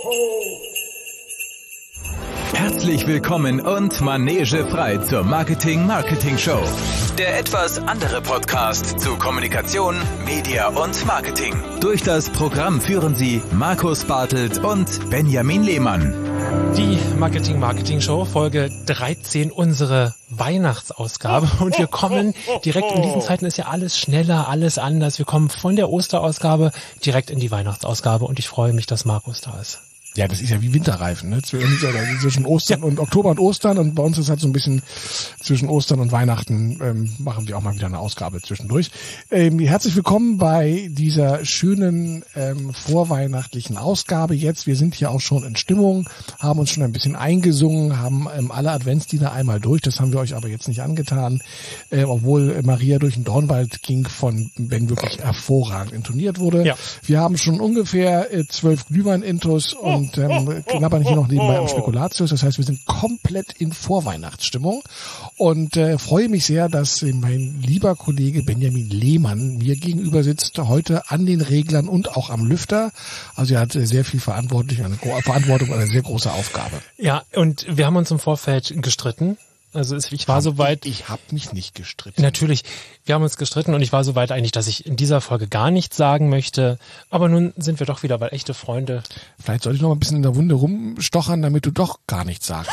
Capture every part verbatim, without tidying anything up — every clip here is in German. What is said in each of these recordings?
Herzlich willkommen und manegefrei zur Marketing-Marketing-Show. Der etwas andere Podcast zu Kommunikation, Media und Marketing. Durch das Programm führen Sie Markus Bartelt und Benjamin Lehmann. Die Marketing-Marketing-Show, Folge dreizehn, unsere Weihnachtsausgabe. Und wir kommen direkt, in diesen Zeiten ist ja alles schneller, alles anders. Wir kommen von der Osterausgabe direkt in die Weihnachtsausgabe und ich freue mich, dass Markus da ist. Ja, das ist ja wie Winterreifen, ne? Zwischen Ostern ja. und Oktober und Ostern, und bei uns ist halt so ein bisschen zwischen Ostern und Weihnachten, ähm, machen wir auch mal wieder eine Ausgabe zwischendurch. Ähm, herzlich willkommen bei dieser schönen ähm, vorweihnachtlichen Ausgabe jetzt. Wir sind hier auch schon in Stimmung, haben uns schon ein bisschen eingesungen, haben ähm, alle Adventslieder einmal durch, das haben wir euch aber jetzt nicht angetan, äh, obwohl äh, Maria durch den Dornwald ging, von Ben wirklich hervorragend intoniert wurde. Ja. Wir haben schon ungefähr äh, zwölf Glühwein-Intos und Und ähm, knabbern hier noch nebenbei am Spekulatius. Das heißt, wir sind komplett in Vorweihnachtsstimmung. Und äh, freue mich sehr, dass äh, mein lieber Kollege Benjamin Lehmann mir gegenüber sitzt, heute an den Reglern und auch am Lüfter. Also er hat äh, sehr viel Verantwortung, eine Verantwortung und eine sehr große Aufgabe. Ja, und wir haben uns im Vorfeld gestritten. Also ich war soweit. Ich, ich habe mich nicht gestritten. Natürlich, wir haben uns gestritten und ich war soweit eigentlich, dass ich in dieser Folge gar nichts sagen möchte. Aber nun sind wir doch wieder, weil echte Freunde. Vielleicht sollte ich noch mal ein bisschen in der Wunde rumstochern, damit du doch gar nichts sagst.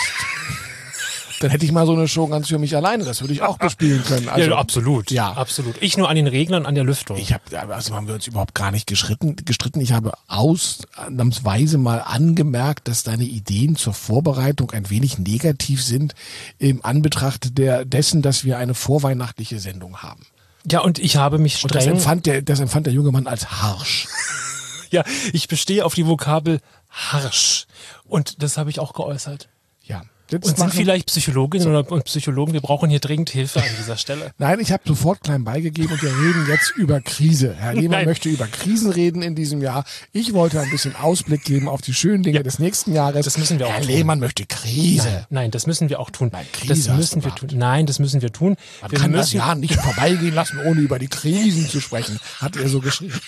Dann hätte ich mal so eine Show ganz für mich alleine, das würde ich auch bespielen können. Also, ja, absolut. Ja, absolut. Ich nur an den Reglern, an der Lüftung. Ich habe, also haben wir uns überhaupt gar nicht gestritten. gestritten. Ich habe ausnahmsweise mal angemerkt, dass deine Ideen zur Vorbereitung ein wenig negativ sind im Anbetracht der, dessen, dass wir eine vorweihnachtliche Sendung haben. Ja, und ich habe mich streng... Und das empfand der, das empfand der junge Mann als harsch. Ja, ich bestehe auf die Vokabel harsch. Und das habe ich auch geäußert. Ja. Jetzt und sind vielleicht Psychologinnen so. oder und Psychologen, wir brauchen hier dringend Hilfe an dieser Stelle. Nein, ich habe sofort klein beigegeben und wir reden jetzt über Krise. Herr Lehmann möchte über Krisen reden in diesem Jahr. Ich wollte ein bisschen Ausblick geben auf die schönen Dinge ja. des nächsten Jahres. Das müssen wir auch Herr tun. Lehmann möchte Krise. Nein, nein, das müssen wir auch tun. Nein, Krise das müssen wir tun. Nein, das müssen wir tun. Man wir kann müssen das Jahr nicht vorbeigehen lassen, ohne über die Krisen zu sprechen, hat er so geschrieben.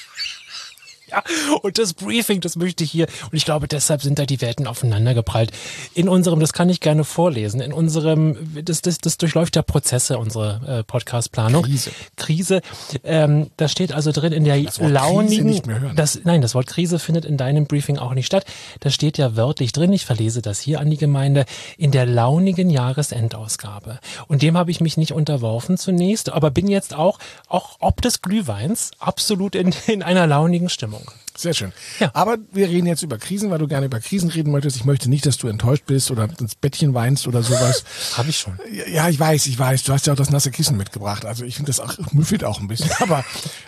Ja, und das Briefing, das möchte ich hier, und ich glaube, deshalb sind da die Welten aufeinander geprallt. In unserem, das kann ich gerne vorlesen, in unserem, das, das, das durchläuft ja Prozesse, unsere äh, Podcast-Planung. Krise. Krise, ähm, da steht also drin in der das Wort launigen, Krise nicht mehr hören. Das, nein, das Wort Krise findet in deinem Briefing auch nicht statt. Da steht ja wörtlich drin, ich verlese das hier an die Gemeinde, in der launigen Jahresendausgabe. Und dem habe ich mich nicht unterworfen zunächst, aber bin jetzt auch, auch ob des Glühweins, absolut in, in einer launigen Stimmung. Sehr schön. Ja. Aber wir reden jetzt über Krisen, weil du gerne über Krisen reden möchtest. Ich möchte nicht, dass du enttäuscht bist oder ins Bettchen weinst oder sowas. Habe ich schon. Ja, ich weiß, ich weiß. Du hast ja auch das nasse Kissen mitgebracht. Also ich finde das auch, müffelt auch ein bisschen. Aber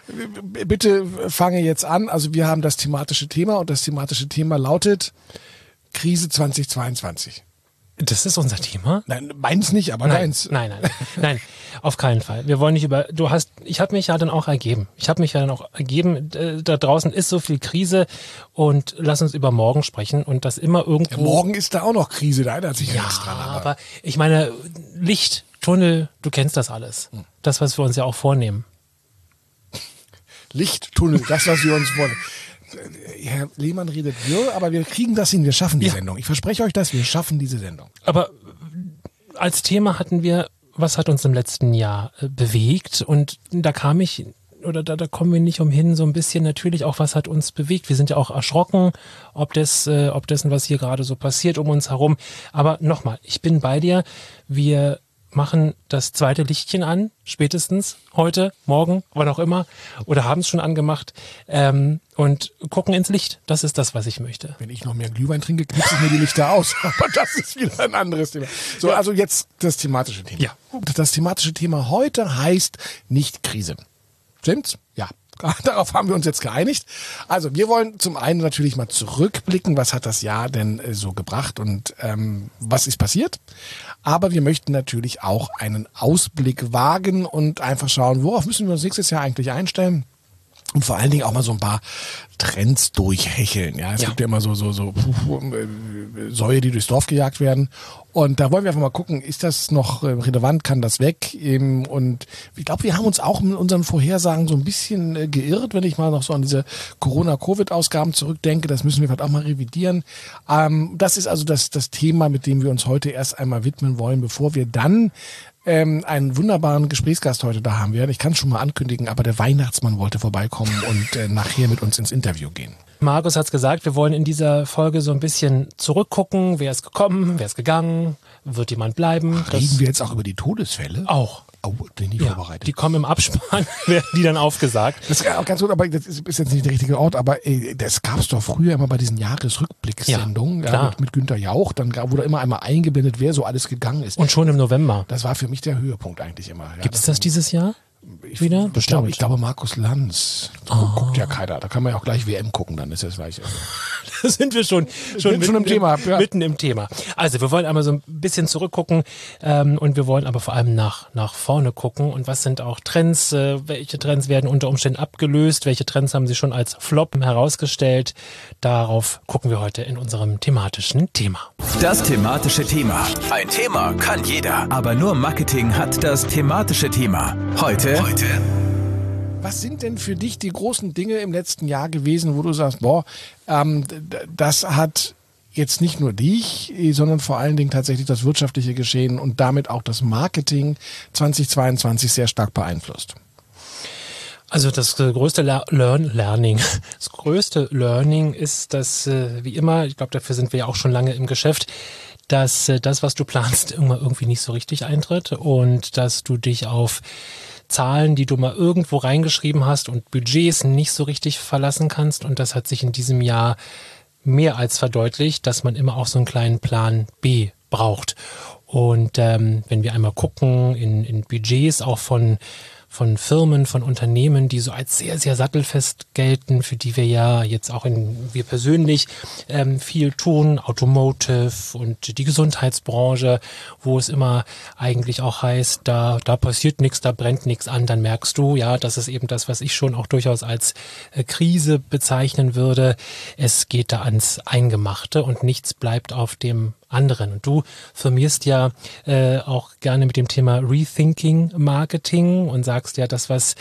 bitte fange jetzt an. Also wir haben das thematische Thema und das thematische Thema lautet Krise zweitausendzweiundzwanzig. Das ist unser Thema? Nein, meins nicht, aber nein, deins. Nein, nein, nein, auf keinen Fall. Wir wollen nicht über, du hast, ich habe mich ja dann auch ergeben. Ich habe mich ja dann auch ergeben, da draußen ist so viel Krise und lass uns über morgen sprechen und das immer irgendwo. Ja, morgen ist da auch noch Krise, da erinnert sich ja ja nichts dran. Aber. aber ich meine, Licht, Tunnel, du kennst das alles. Hm. Das, was wir uns ja auch vornehmen. Licht, Tunnel, das, was wir uns vornehmen. Herr Lehmann redet wirr, aber wir kriegen das hin, wir schaffen die ja. Sendung. Ich verspreche euch das, wir schaffen diese Sendung. Aber als Thema hatten wir, was hat uns im letzten Jahr äh, bewegt? Und da kam ich, oder da, da kommen wir nicht umhin, so ein bisschen natürlich auch, was hat uns bewegt? Wir sind ja auch erschrocken, ob des, äh, ob dessen, was hier gerade so passiert um uns herum. Aber nochmal, ich bin bei dir, wir machen das zweite Lichtchen an, spätestens heute, morgen, wann auch immer, oder haben es schon angemacht ähm, und gucken ins Licht. Das ist das, was ich möchte. Wenn ich noch mehr Glühwein trinke, knipse ich mir die Lichter aus. Aber das ist wieder ein anderes Thema. So, ja. Also jetzt das thematische Thema. Ja. Das thematische Thema heute heißt nicht Krise. Stimmt's? Ja. Darauf haben wir uns jetzt geeinigt. Also wir wollen zum einen natürlich mal zurückblicken, was hat das Jahr denn äh, so gebracht und ähm, was ist passiert. Aber wir möchten natürlich auch einen Ausblick wagen und einfach schauen, worauf müssen wir uns nächstes Jahr eigentlich einstellen. Und vor allen Dingen auch mal so ein paar Trends durchhecheln. Ja, es ja. gibt ja immer so, so, so Säue, die durchs Dorf gejagt werden. Und da wollen wir einfach mal gucken, ist das noch relevant, kann das weg? Und ich glaube, wir haben uns auch mit unseren Vorhersagen so ein bisschen geirrt, wenn ich mal noch so an diese Corona-Covid-Ausgaben zurückdenke. Das müssen wir vielleicht auch mal revidieren. Das ist also das, das Thema, mit dem wir uns heute erst einmal widmen wollen, bevor wir dann Ähm, einen wunderbaren Gesprächsgast heute da haben werden. Ich kann es schon mal ankündigen, aber der Weihnachtsmann wollte vorbeikommen und äh, nachher mit uns ins Interview gehen. Markus hat es gesagt, wir wollen in dieser Folge so ein bisschen zurückgucken. Wer ist gekommen, wer ist gegangen, wird jemand bleiben? Ach, reden wir jetzt auch über die Todesfälle? Auch. Oh, bin nie ja, vorbereitet. Die kommen im Abspann, werden die dann aufgesagt. Das ist auch ganz gut, aber das ist jetzt nicht der richtige Ort, aber ey, das gab es doch früher immer bei diesen Jahresrückblickssendungen ja, ja, mit, mit Günter Jauch. Dann wurde immer einmal eingeblendet, wer so alles gegangen ist. Und schon im November. Das war für mich der Höhepunkt eigentlich immer. Ja, Gibt es das, das dieses Jahr? Ich, wieder? Ich glaube, ich glaube Markus Lanz. Oh. Guckt ja keiner. Da kann man ja auch gleich W M gucken, dann ist das gleich. Da sind wir schon, schon, schon im Thema. Im, ja. Mitten im Thema. Also wir wollen einmal so ein bisschen zurückgucken ähm, und wir wollen aber vor allem nach, nach vorne gucken. Und was sind auch Trends? Äh, welche Trends werden unter Umständen abgelöst? Welche Trends haben sie schon als Flop herausgestellt? Darauf gucken wir heute in unserem thematischen Thema. Das thematische Thema. Ein Thema kann jeder, aber nur Marketing hat das thematische Thema. Heute Heute. Was sind denn für dich die großen Dinge im letzten Jahr gewesen, wo du sagst, boah, ähm, das hat jetzt nicht nur dich, sondern vor allen Dingen tatsächlich das wirtschaftliche Geschehen und damit auch das Marketing zweitausendzweiundzwanzig sehr stark beeinflusst? Also das größte Learn Learning, das größte Learning ist, dass äh, wie immer, ich glaube, dafür sind wir ja auch schon lange im Geschäft, dass äh, das, was du planst, immer irgendwie nicht so richtig eintritt und dass du dich auf Zahlen, die du mal irgendwo reingeschrieben hast und Budgets nicht so richtig verlassen kannst. Und das hat sich in diesem Jahr mehr als verdeutlicht, dass man immer auch so einen kleinen Plan B braucht. Und ähm, wenn wir einmal gucken in, in Budgets auch von von Firmen, von Unternehmen, die so als sehr, sehr sattelfest gelten, für die wir ja jetzt auch in, wir persönlich ähm, viel tun, Automotive und die Gesundheitsbranche, wo es immer eigentlich auch heißt, da, da passiert nichts, da brennt nichts an, dann merkst du, ja, das ist eben das, was ich schon auch durchaus als äh, Krise bezeichnen würde. Es geht da ans Eingemachte und nichts bleibt auf dem anderen. Und du firmierst ja äh, auch gerne mit dem Thema Rethinking Marketing und sagst ja, das, was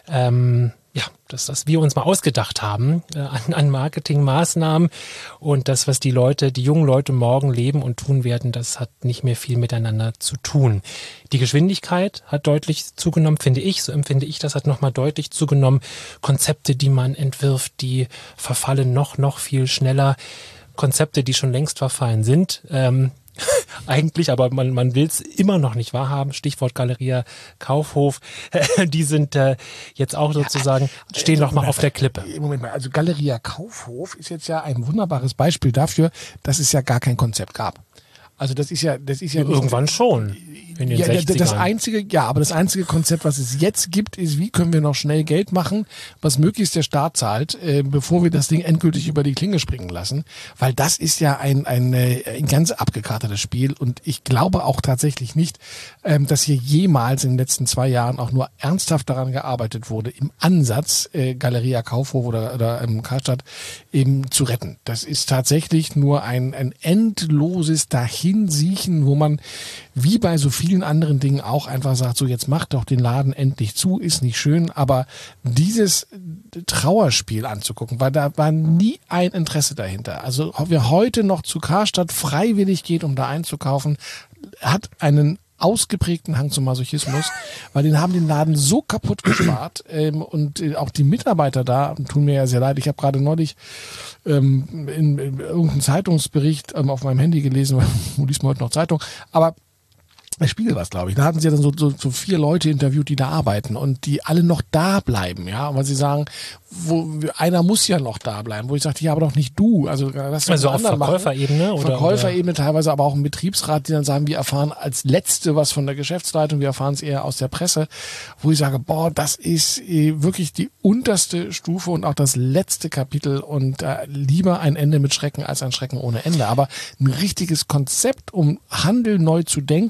ähm, ja, das, was wir uns mal ausgedacht haben äh, an, an Marketingmaßnahmen und das, was die Leute, die jungen Leute morgen leben und tun werden, das hat nicht mehr viel miteinander zu tun. Die Geschwindigkeit hat deutlich zugenommen, finde ich, so empfinde ich, das hat nochmal deutlich zugenommen. Konzepte, die man entwirft, die verfallen noch, noch viel schneller. Konzepte, die schon längst verfallen sind, ähm, eigentlich, aber man, man will es immer noch nicht wahrhaben. Stichwort Galeria Kaufhof, die sind äh, jetzt auch sozusagen, ja, stehen noch mal auf der Klippe. Moment mal, also Galeria Kaufhof ist jetzt ja ein wunderbares Beispiel dafür, dass es ja gar kein Konzept gab. Also das ist ja, das ist ja nicht, irgendwann schon. In den ja, sechzigern. Das einzige, ja, aber das einzige Konzept, was es jetzt gibt, ist, wie können wir noch schnell Geld machen, was möglichst der Staat zahlt, äh, bevor wir das Ding endgültig über die Klinge springen lassen. Weil das ist ja ein, ein, ein ganz abgekartetes Spiel und ich glaube auch tatsächlich nicht, ähm, dass hier jemals in den letzten zwei Jahren auch nur ernsthaft daran gearbeitet wurde, im Ansatz äh, Galeria Kaufhof oder, oder ähm, Karstadt eben zu retten. Das ist tatsächlich nur ein, ein endloses Dahinsiechen, wo man wie bei so vielen anderen Dingen auch einfach sagt, so jetzt macht doch den Laden endlich zu, ist nicht schön, aber dieses Trauerspiel anzugucken, weil da war nie ein Interesse dahinter. Also wer heute noch zu Karstadt freiwillig geht, um da einzukaufen, hat einen ausgeprägten Hang zum Masochismus, weil den haben den Laden so kaputt gespart ähm, und äh, auch die Mitarbeiter da tun mir ja sehr leid. Ich habe gerade neulich ähm, in, in irgendeinem Zeitungsbericht ähm, auf meinem Handy gelesen, wo liest man heute noch Zeitung, aber der Spiegel war es, glaube ich. Da hatten sie ja dann so, so, so vier Leute interviewt, die da arbeiten und die alle noch da bleiben, ja, weil sie sagen, wo einer muss ja noch da bleiben, wo ich sagte, ja, aber doch nicht du. Also, das also auf Verkäuferebene oder? Verkäuferebene, teilweise aber auch im Betriebsrat, die dann sagen, wir erfahren als Letzte was von der Geschäftsleitung, wir erfahren es eher aus der Presse, wo ich sage, boah, das ist äh, wirklich die unterste Stufe und auch das letzte Kapitel und äh, lieber ein Ende mit Schrecken als ein Schrecken ohne Ende. Aber ein richtiges Konzept, um Handel neu zu denken, kommt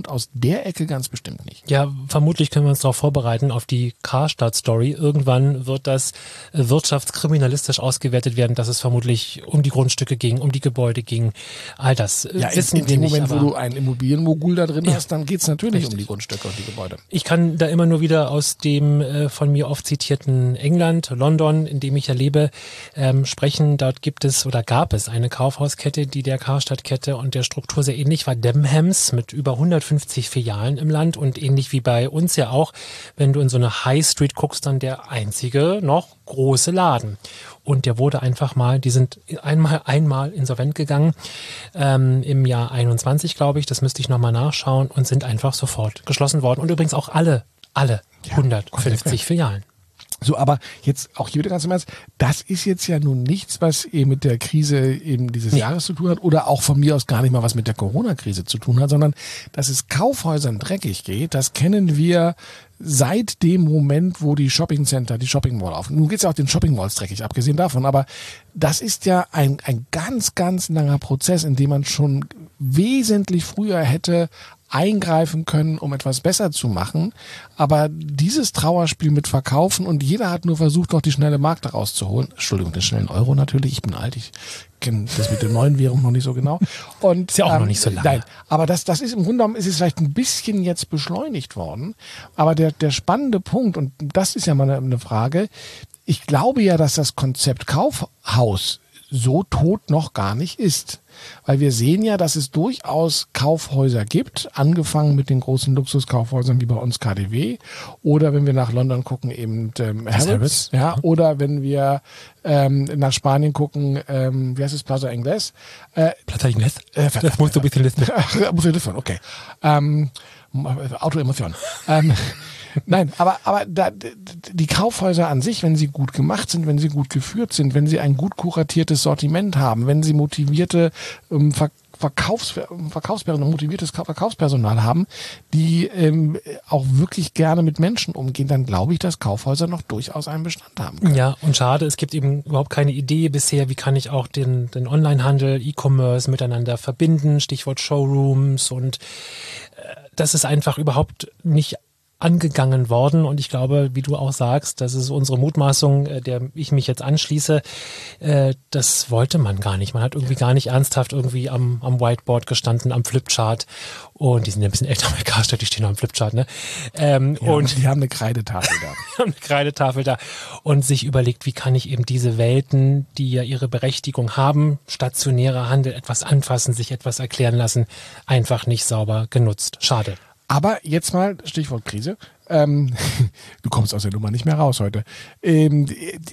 kommt aus der Ecke ganz bestimmt nicht. Ja, vermutlich können wir uns darauf vorbereiten, auf die Karstadt-Story. Irgendwann wird das wirtschaftskriminalistisch ausgewertet werden, dass es vermutlich um die Grundstücke ging, um die Gebäude ging. All das ja, wissen in, in wir dem nicht. Moment, wo du einen Immobilienmogul da drin ja, hast, dann geht's natürlich richtig. um die Grundstücke und die Gebäude. Ich kann da immer nur wieder aus dem äh, von mir oft zitierten England, London, in dem ich ja lebe, ähm, sprechen. Dort gibt es oder gab es eine Kaufhauskette, die der Karstadt-Kette und der Struktur sehr ähnlich war, Debenhams, mit über hundertfünfzig Filialen im Land und ähnlich wie bei uns ja auch, wenn du in so eine High Street guckst, dann der einzige noch große Laden. Und der wurde einfach mal, die sind einmal einmal insolvent gegangen, ähm, im Jahr einundzwanzig, glaube ich, das müsste ich nochmal nachschauen, und sind einfach sofort geschlossen worden. Und übrigens auch alle, alle hundertfünfzig Filialen. So, aber jetzt auch hier wieder ganz im Ernst, das ist jetzt ja nun nichts, was eben mit der Krise eben dieses nee. Jahres zu tun hat oder auch von mir aus gar nicht mal was mit der Corona-Krise zu tun hat, sondern dass es Kaufhäusern dreckig geht, das kennen wir seit dem Moment, wo die Shoppingcenter, die Shopping Mall auf. Nun geht's ja auch den Shopping Malls dreckig, abgesehen davon, aber das ist ja ein, ein ganz, ganz langer Prozess, in dem man schon wesentlich früher hätte eingreifen können, um etwas besser zu machen. Aber dieses Trauerspiel mit Verkaufen und jeder hat nur versucht, noch die schnelle Mark daraus zu holen. Entschuldigung, den schnellen Euro natürlich. Ich bin alt, ich kenne das mit der neuen Währung noch nicht so genau. Und ist ja auch ähm, noch nicht so lange. Nein, aber das, das ist im Grunde genommen, ist es vielleicht ein bisschen jetzt beschleunigt worden. Aber der, der spannende Punkt, und das ist ja mal eine, eine Frage, ich glaube ja, dass das Konzept Kaufhaus so tot noch gar nicht ist. Weil wir sehen ja, dass es durchaus Kaufhäuser gibt, angefangen mit den großen Luxuskaufhäusern wie bei uns K D W oder wenn wir nach London gucken eben ähm, Harrods, ja, oder wenn wir ähm, nach Spanien gucken, ähm, wie heißt es, Plaza Ingles? Äh, Plaza Ingles? Äh, das musst du ein bisschen listen. Muss ich listen, okay. Ähm, Autoemotion. ähm, Nein, aber, aber da, die Kaufhäuser an sich, wenn sie gut gemacht sind, wenn sie gut geführt sind, wenn sie ein gut kuratiertes Sortiment haben, wenn sie motivierte ähm, Ver Verkaufs Verkaufspersonal, motiviertes Verkaufspersonal haben, die ähm, auch wirklich gerne mit Menschen umgehen, dann glaube ich, dass Kaufhäuser noch durchaus einen Bestand haben können. Ja, und schade, es gibt eben überhaupt keine Idee bisher, wie kann ich auch den, den Onlinehandel, E-Commerce miteinander verbinden, Stichwort Showrooms, und äh, das ist einfach überhaupt nicht angegangen worden, und ich glaube, wie du auch sagst, das ist unsere Mutmaßung, der ich mich jetzt anschließe, äh, das wollte man gar nicht. Man hat irgendwie gar nicht ernsthaft irgendwie am, am Whiteboard gestanden, am Flipchart, und die sind ja ein bisschen älter bei Karstadt, die stehen noch am Flipchart, ne? Ähm, ja, und die haben eine Kreidetafel da. Die haben eine Kreidetafel da und sich überlegt, wie kann ich eben diese Welten, die ja ihre Berechtigung haben, stationärer Handel, etwas anfassen, sich etwas erklären lassen, einfach nicht sauber genutzt. Schade. Aber jetzt mal, Stichwort Krise, ähm, du kommst aus der Nummer nicht mehr raus heute. Ähm,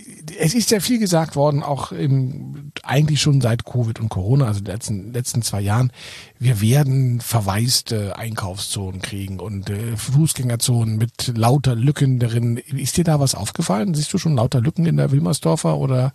es ist ja viel gesagt worden, auch im, eigentlich schon seit Covid und Corona, also den letzten, letzten zwei Jahren, wir werden verwaiste Einkaufszonen kriegen und äh, Fußgängerzonen mit lauter Lücken darin. Ist dir da was aufgefallen? Siehst du schon lauter Lücken in der Wilmersdorfer oder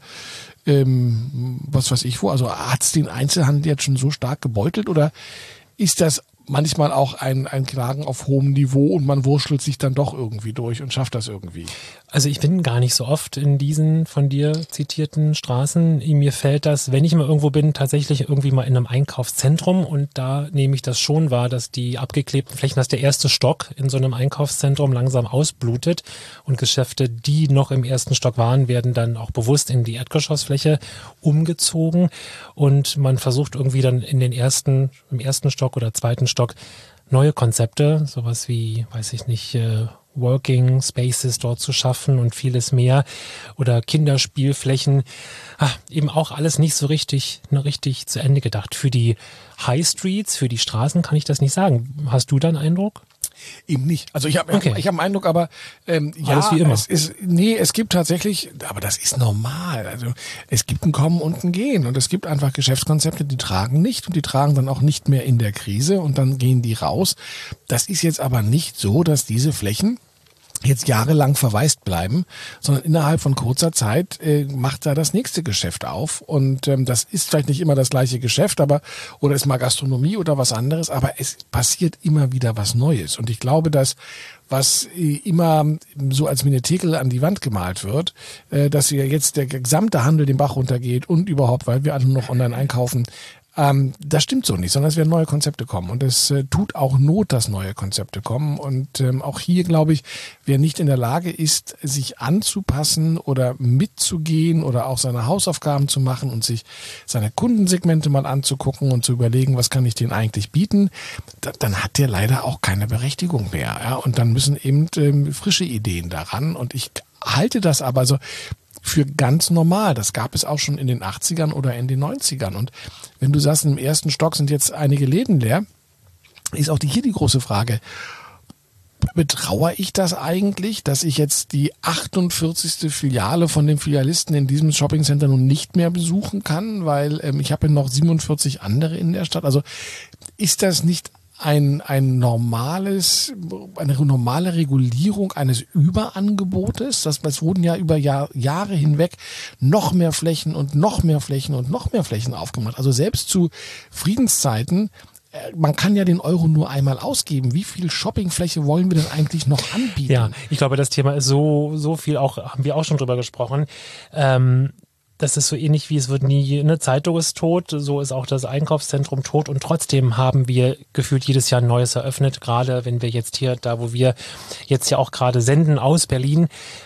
ähm, was weiß ich wo? Also hat es den Einzelhandel jetzt schon so stark gebeutelt oder ist das manchmal auch ein, ein Klagen auf hohem Niveau und man wurschtelt sich dann doch irgendwie durch und schafft das irgendwie? Also ich bin gar nicht so oft in diesen von dir zitierten Straßen. Mir fällt das, wenn ich mal irgendwo bin, tatsächlich irgendwie mal in einem Einkaufszentrum, und da nehme ich das schon wahr, dass die abgeklebten Flächen, dass der erste Stock in so einem Einkaufszentrum langsam ausblutet und Geschäfte, die noch im ersten Stock waren, werden dann auch bewusst in die Erdgeschossfläche umgezogen, und man versucht irgendwie dann in den ersten, im ersten Stock oder zweiten Stock neue Konzepte, sowas wie, weiß ich nicht, äh, Working Spaces dort zu schaffen und vieles mehr, oder Kinderspielflächen, ah, eben auch alles nicht so richtig, ne, richtig zu Ende gedacht. Für die High Streets, für die Straßen kann ich das nicht sagen. Hast du da einen Eindruck? Eben nicht. Also ich habe okay. ich hab einen Eindruck, aber ähm, ja, alles wie immer. Es ist, nee, es gibt tatsächlich, aber das ist normal. Also es gibt ein Kommen und ein Gehen, und es gibt einfach Geschäftskonzepte, die tragen nicht, und die tragen dann auch nicht mehr in der Krise, und dann gehen die raus. Das ist jetzt aber nicht so, dass diese Flächen jetzt jahrelang verwaist bleiben, sondern innerhalb von kurzer Zeit äh, macht da das nächste Geschäft auf, und ähm, das ist vielleicht nicht immer das gleiche Geschäft, aber oder ist mal Gastronomie oder was anderes, aber es passiert immer wieder was Neues, und ich glaube, dass was äh, immer so als Menetekel an die Wand gemalt wird, äh, dass ja jetzt der gesamte Handel den Bach runtergeht und überhaupt, weil wir alle noch online einkaufen, Ähm, das stimmt so nicht, sondern es werden neue Konzepte kommen und es äh, tut auch Not, dass neue Konzepte kommen und ähm, auch hier glaube ich, wer nicht in der Lage ist, sich anzupassen oder mitzugehen oder auch seine Hausaufgaben zu machen und sich seine Kundensegmente mal anzugucken und zu überlegen, was kann ich denen eigentlich bieten, da, dann hat der leider auch keine Berechtigung mehr. Ja? Und dann müssen eben ähm, frische Ideen daran und ich halte das aber so für ganz normal. Das gab es auch schon in den achtzigern oder in den neunzigern. Und wenn du sagst, im ersten Stock sind jetzt einige Läden leer, ist auch die, hier die große Frage, betrauere ich das eigentlich, dass ich jetzt die achtundvierzigste Filiale von dem Filialisten in diesem Shoppingcenter nun nicht mehr besuchen kann, weil ähm, ich habe ja noch siebenundvierzig andere in der Stadt. Also ist das nicht ein, ein normales, eine normale Regulierung eines Überangebotes? Das, das wurden ja über Jahr, Jahre hinweg noch mehr Flächen und noch mehr Flächen und noch mehr Flächen aufgemacht. Also selbst zu Friedenszeiten, man kann ja den Euro nur einmal ausgeben. Wie viel Shoppingfläche wollen wir denn eigentlich noch anbieten? Ja, ich glaube, das Thema ist so, so viel, auch haben wir auch schon drüber gesprochen. Ähm, Das ist so ähnlich wie es wird nie, eine Zeitung ist tot, so ist auch das Einkaufszentrum tot und trotzdem haben wir gefühlt jedes Jahr ein neues eröffnet, gerade wenn wir jetzt hier, da wo wir jetzt ja auch gerade senden aus Berlin,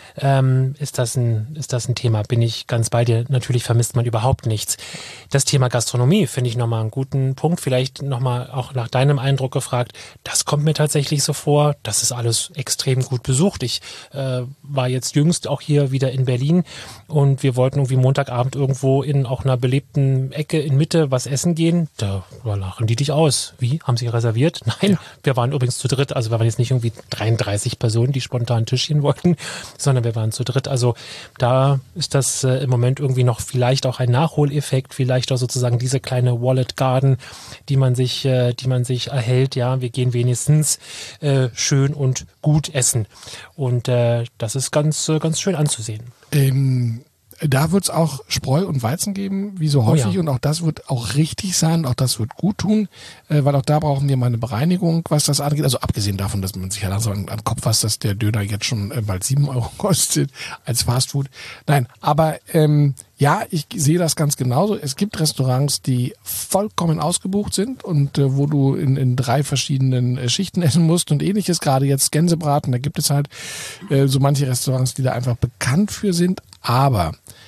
ähm, ist das ein, ist das ein Thema, bin ich ganz bei dir. Natürlich vermisst man überhaupt nichts. Das Thema Gastronomie finde ich nochmal einen guten Punkt, vielleicht nochmal auch nach deinem Eindruck gefragt, das kommt mir tatsächlich so vor, das ist alles extrem gut besucht. Ich äh, war jetzt jüngst auch hier wieder in Berlin und wir wollten irgendwie Montagabend irgendwo in auch einer belebten Ecke in Mitte was essen gehen, da lachen die dich aus. Wie? Haben sie reserviert? Nein, ja. Wir waren übrigens zu dritt, also wir waren jetzt nicht irgendwie dreiunddreißig Personen, die spontan Tischchen wollten, sondern wir waren zu dritt. Also da ist das äh, im Moment irgendwie noch vielleicht auch ein Nachholeffekt, vielleicht auch sozusagen diese kleine Wallet Garden, die man sich, äh, die man sich erhält. Ja, wir gehen wenigstens äh, schön und gut essen. Und äh, das ist ganz, äh, ganz schön anzusehen. Ähm Da wird es auch Spreu und Weizen geben, wie so häufig. Oh ja. Und auch das wird auch richtig sein. Auch das wird gut tun, äh, weil auch da brauchen wir mal eine Bereinigung, was das angeht. Also abgesehen davon, dass man sich ja langsam an den Kopf fasst, dass der Döner jetzt schon äh, bald sieben Euro kostet als Fastfood. Nein, aber ähm, ja, ich sehe das ganz genauso. Es gibt Restaurants, die vollkommen ausgebucht sind und äh, wo du in, in drei verschiedenen äh, Schichten essen musst und ähnliches. Gerade jetzt Gänsebraten, da gibt es halt äh, so manche Restaurants, die da einfach bekannt für sind. Aber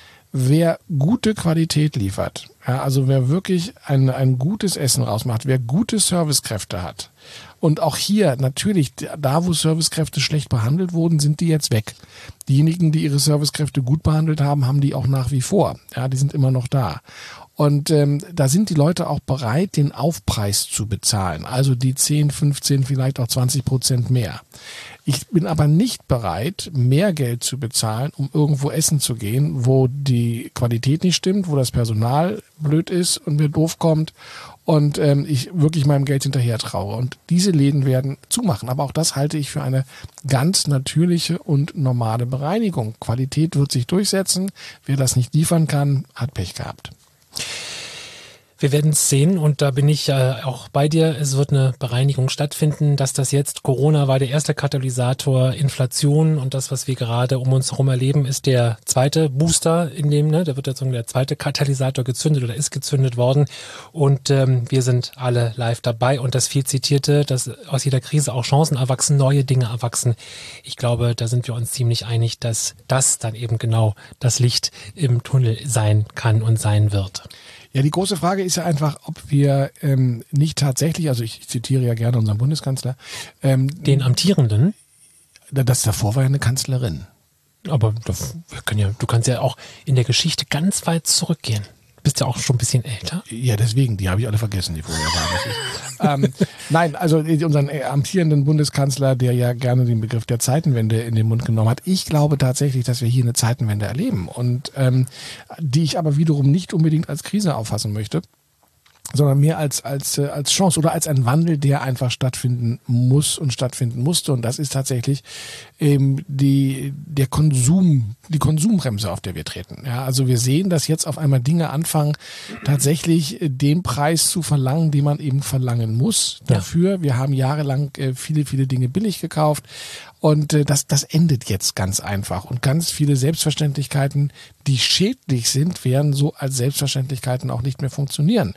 wer gute Qualität liefert, ja, also wer wirklich ein, ein gutes Essen rausmacht, wer gute Servicekräfte hat, und auch hier natürlich, da wo Servicekräfte schlecht behandelt wurden, sind die jetzt weg. Diejenigen, die ihre Servicekräfte gut behandelt haben, haben die auch nach wie vor. Ja, die sind immer noch da. Und ähm, da sind die Leute auch bereit, den Aufpreis zu bezahlen. Also die zehn, fünfzehn, vielleicht auch zwanzig Prozent mehr. Ich bin aber nicht bereit, mehr Geld zu bezahlen, um irgendwo essen zu gehen, wo die Qualität nicht stimmt, wo das Personal blöd ist und mir doof kommt und ähm, ich wirklich meinem Geld hinterher traue. Und diese Läden werden zumachen. Aber auch das halte ich für eine ganz natürliche und normale Bereinigung. Qualität wird sich durchsetzen. Wer das nicht liefern kann, hat Pech gehabt. Wir werden es sehen und da bin ich äh, auch bei dir. Es wird eine Bereinigung stattfinden, dass das jetzt, Corona war der erste Katalysator, Inflation und das, was wir gerade um uns herum erleben, ist der zweite Booster in dem, ne, da wird jetzt der zweite Katalysator gezündet oder ist gezündet worden und ähm, wir sind alle live dabei und das viel zitierte, dass aus jeder Krise auch Chancen erwachsen, neue Dinge erwachsen. Ich glaube, da sind wir uns ziemlich einig, dass das dann eben genau das Licht im Tunnel sein kann und sein wird. Ja, die große Frage ist ja einfach, ob wir ähm, nicht tatsächlich, also ich zitiere ja gerne unseren Bundeskanzler. Ähm, Den amtierenden? Das davor war ja eine Kanzlerin. Aber das, wir können ja, du kannst ja auch in der Geschichte ganz weit zurückgehen. Du bist ja auch schon ein bisschen älter. Ja, deswegen, die habe ich alle vergessen, die vorher waren. ähm, nein, also unseren äh, amtierenden Bundeskanzler, der ja gerne den Begriff der Zeitenwende in den Mund genommen hat. Ich glaube tatsächlich, dass wir hier eine Zeitenwende erleben und ähm, die ich aber wiederum nicht unbedingt als Krise auffassen möchte, sondern mehr als als als Chance oder als ein Wandel, der einfach stattfinden muss und stattfinden musste. Und das ist tatsächlich eben die der Konsum, die Konsumbremse, auf der wir treten. Ja, also wir sehen, dass jetzt auf einmal Dinge anfangen, tatsächlich den Preis zu verlangen, den man eben verlangen muss dafür. Ja. Wir haben jahrelang viele, viele Dinge billig gekauft. Und äh, das, das endet jetzt ganz einfach. Und ganz viele Selbstverständlichkeiten, die schädlich sind, werden so als Selbstverständlichkeiten auch nicht mehr funktionieren.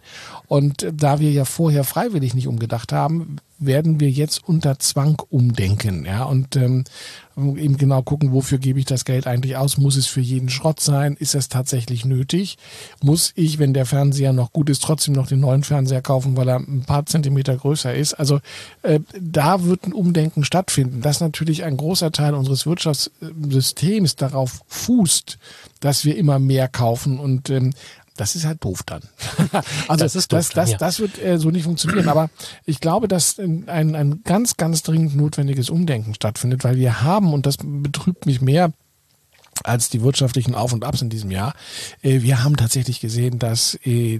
Und da wir ja vorher freiwillig nicht umgedacht haben, werden wir jetzt unter Zwang umdenken, ja, und ähm, eben genau gucken, wofür gebe ich das Geld eigentlich aus? Muss es für jeden Schrott sein? Ist es tatsächlich nötig? Muss ich, wenn der Fernseher noch gut ist, trotzdem noch den neuen Fernseher kaufen, weil er ein paar Zentimeter größer ist? Also äh, da wird ein Umdenken stattfinden, dass natürlich ein großer Teil unseres Wirtschaftssystems darauf fußt, dass wir immer mehr kaufen und ähm, das ist halt doof dann. Also das, ist doof das, das, dann, ja. das wird äh, so nicht funktionieren. Aber ich glaube, dass ein, ein ganz, ganz dringend notwendiges Umdenken stattfindet, weil wir haben, und das betrübt mich mehr als die wirtschaftlichen Auf und Abs in diesem Jahr. Wir haben tatsächlich gesehen, dass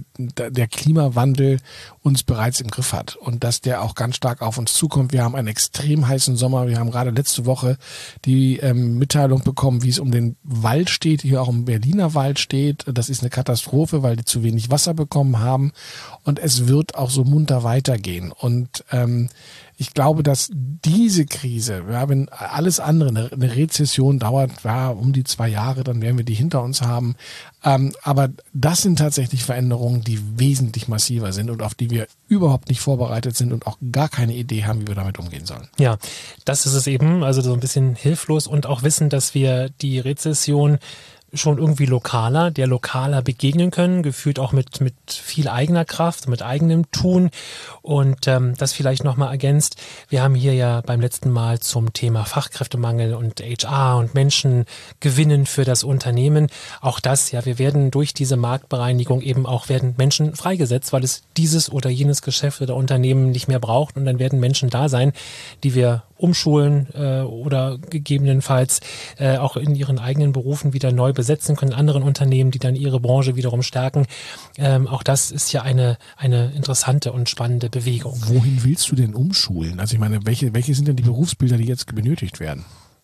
der Klimawandel uns bereits im Griff hat und dass der auch ganz stark auf uns zukommt. Wir haben einen extrem heißen Sommer. Wir haben gerade letzte Woche die ähm, Mitteilung bekommen, wie es um den Wald steht, hier auch um Berliner Wald steht. Das ist eine Katastrophe, weil die zu wenig Wasser bekommen haben. Und es wird auch so munter weitergehen. Und ähm, ich glaube, dass diese Krise, ja, wenn alles andere, eine, eine Rezession dauert ja, um die zwei Jahre, dann werden wir die hinter uns haben. Ähm, aber das sind tatsächlich Veränderungen, die wesentlich massiver sind und auf die wir überhaupt nicht vorbereitet sind und auch gar keine Idee haben, wie wir damit umgehen sollen. Ja, das ist es eben, also so ein bisschen hilflos und auch wissen, dass wir die Rezession schon irgendwie lokaler, der lokaler begegnen können, gefühlt auch mit mit viel eigener Kraft, mit eigenem Tun und ähm, das vielleicht nochmal ergänzt. Wir haben hier ja beim letzten Mal zum Thema Fachkräftemangel und H R und Menschen gewinnen für das Unternehmen. Auch das, ja, wir werden durch diese Marktbereinigung eben auch werden Menschen freigesetzt, weil es dieses oder jenes Geschäft oder Unternehmen nicht mehr braucht und dann werden Menschen da sein, die wir umschulen äh, oder gegebenenfalls äh, auch in ihren eigenen Berufen wieder neu besetzen können, anderen Unternehmen, die dann ihre Branche wiederum stärken. Ähm, auch das ist ja eine eine interessante und spannende Bewegung. Wohin willst du denn umschulen? Also ich meine, welche welche sind denn die Berufsbilder, die jetzt benötigt werden?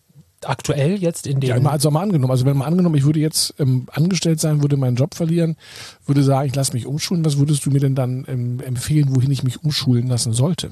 Aktuell jetzt in den... Ja, immer also mal angenommen. Also wenn mal angenommen, ich würde jetzt ähm, angestellt sein, würde meinen Job verlieren, würde sagen, ich lasse mich umschulen. Was würdest du mir denn dann ähm, empfehlen, wohin ich mich umschulen lassen sollte?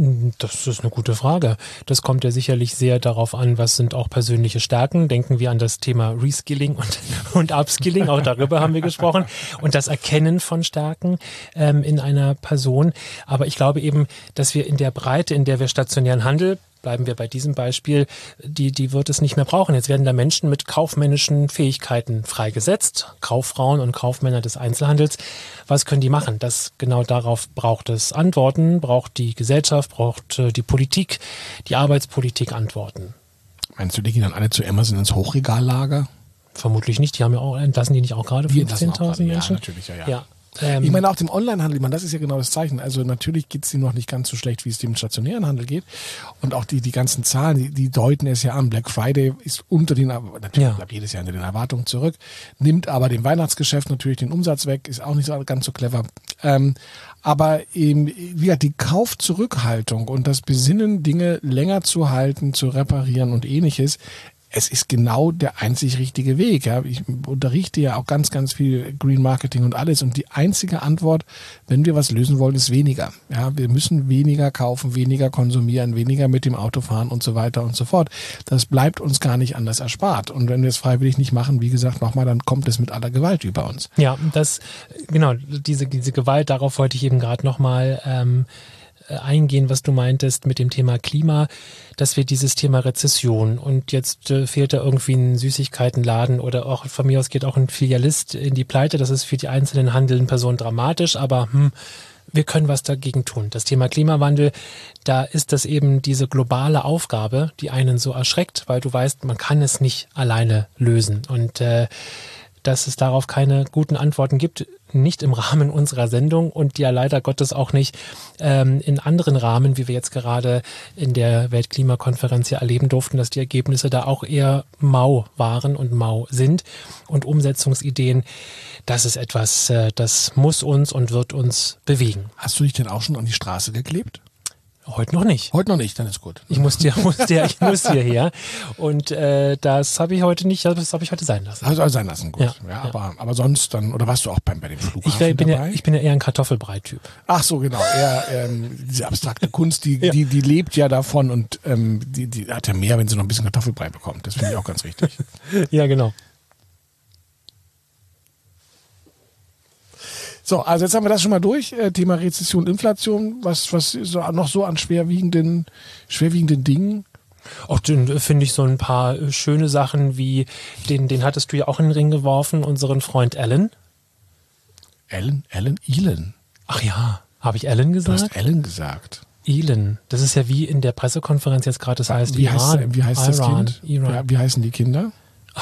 Das ist eine gute Frage. Das kommt ja sicherlich sehr darauf an, was sind auch persönliche Stärken. Denken wir an das Thema Reskilling und, und Upskilling, auch darüber haben wir gesprochen. Und das Erkennen von Stärken ähm, in einer Person. Aber ich glaube eben, dass wir in der Breite, in der wir stationären Handel, bleiben wir bei diesem Beispiel, die, die wird es nicht mehr brauchen. Jetzt werden da Menschen mit kaufmännischen Fähigkeiten freigesetzt, Kauffrauen und Kaufmänner des Einzelhandels. Was können die machen? Das, genau darauf braucht es Antworten, braucht die Gesellschaft, braucht äh, die Politik, die Arbeitspolitik Antworten. Meinst du, die gehen dann alle zu Amazon ins Hochregallager? Vermutlich nicht. Die haben ja auch, entlassen die nicht auch gerade fünfzehntausend Menschen? Ja, natürlich, ja, ja. ja. Ähm, ich meine, auch dem Onlinehandel, ich meine, das ist ja genau das Zeichen. Also natürlich geht es ihm noch nicht ganz so schlecht, wie es dem stationären Handel geht. Und auch die, die ganzen Zahlen, die, die deuten es ja an. Black Friday ist unter den, natürlich ja. bleibt jedes Jahr unter den Erwartungen zurück, nimmt aber dem Weihnachtsgeschäft natürlich den Umsatz weg, ist auch nicht so, ganz so clever. Ähm, aber eben, ja, die Kaufzurückhaltung und das Besinnen, Dinge länger zu halten, zu reparieren und ähnliches, es ist genau der einzig richtige Weg. Ja. Ich unterrichte ja auch ganz, ganz viel Green Marketing und alles. Und die einzige Antwort, wenn wir was lösen wollen, ist weniger. Ja, wir müssen weniger kaufen, weniger konsumieren, weniger mit dem Auto fahren und so weiter und so fort. Das bleibt uns gar nicht anders erspart. Und wenn wir es freiwillig nicht machen, wie gesagt, nochmal, dann kommt es mit aller Gewalt über uns. Ja, das, genau, diese, diese Gewalt, darauf wollte ich eben gerade nochmal ähm, eingehen, was du meintest mit dem Thema Klima, dass wir dieses Thema Rezession und jetzt äh, fehlt da irgendwie ein Süßigkeitenladen oder auch von mir aus geht auch ein Filialist in die Pleite. Das ist für die einzelnen handelnden Personen dramatisch, aber hm, wir können was dagegen tun. Das Thema Klimawandel, da ist das eben diese globale Aufgabe, die einen so erschreckt, weil du weißt, man kann es nicht alleine lösen und äh, dass es darauf keine guten Antworten gibt, nicht im Rahmen unserer Sendung und ja leider Gottes auch nicht ähm, in anderen Rahmen, wie wir jetzt gerade in der Weltklimakonferenz ja erleben durften, dass die Ergebnisse da auch eher mau waren und mau sind. Und Umsetzungsideen, das ist etwas, äh, das muss uns und wird uns bewegen. Hast du dich denn auch schon an die Straße geklebt? Heute noch nicht. Heute noch nicht, dann ist gut. Ich muss dir, muss dir, ich muss hierher. Und äh, das habe ich heute nicht, das habe ich heute sein lassen. Also sein lassen, gut. Ja, ja, ja. Aber, aber sonst dann, oder warst du auch beim, bei dem Flughafen ich wär, bin dabei? Ja, ich bin ja eher ein Kartoffelbrei-Typ. Ach so, genau. Eher, ähm, diese abstrakte Kunst, die, ja. die, die lebt ja davon und ähm, die, die hat ja mehr, wenn sie noch ein bisschen Kartoffelbrei bekommt. Das finde ich auch ganz wichtig. Ja, genau. So, also jetzt haben wir das schon mal durch. Äh, Thema Rezession, Inflation. Was, was ist so, noch so an schwerwiegenden, schwerwiegenden Dingen? Auch den finde ich so ein paar schöne Sachen wie, den, den hattest du ja auch in den Ring geworfen, unseren Freund Alan. Alan? Alan? Elon? Ach ja, habe ich Alan gesagt? Du hast Alan gesagt. Elon. Das ist ja wie in der Pressekonferenz jetzt gerade, das heißt wie Iran. Heißt, wie heißt das Iran, Kind? Iran. Wie, wie heißen die Kinder?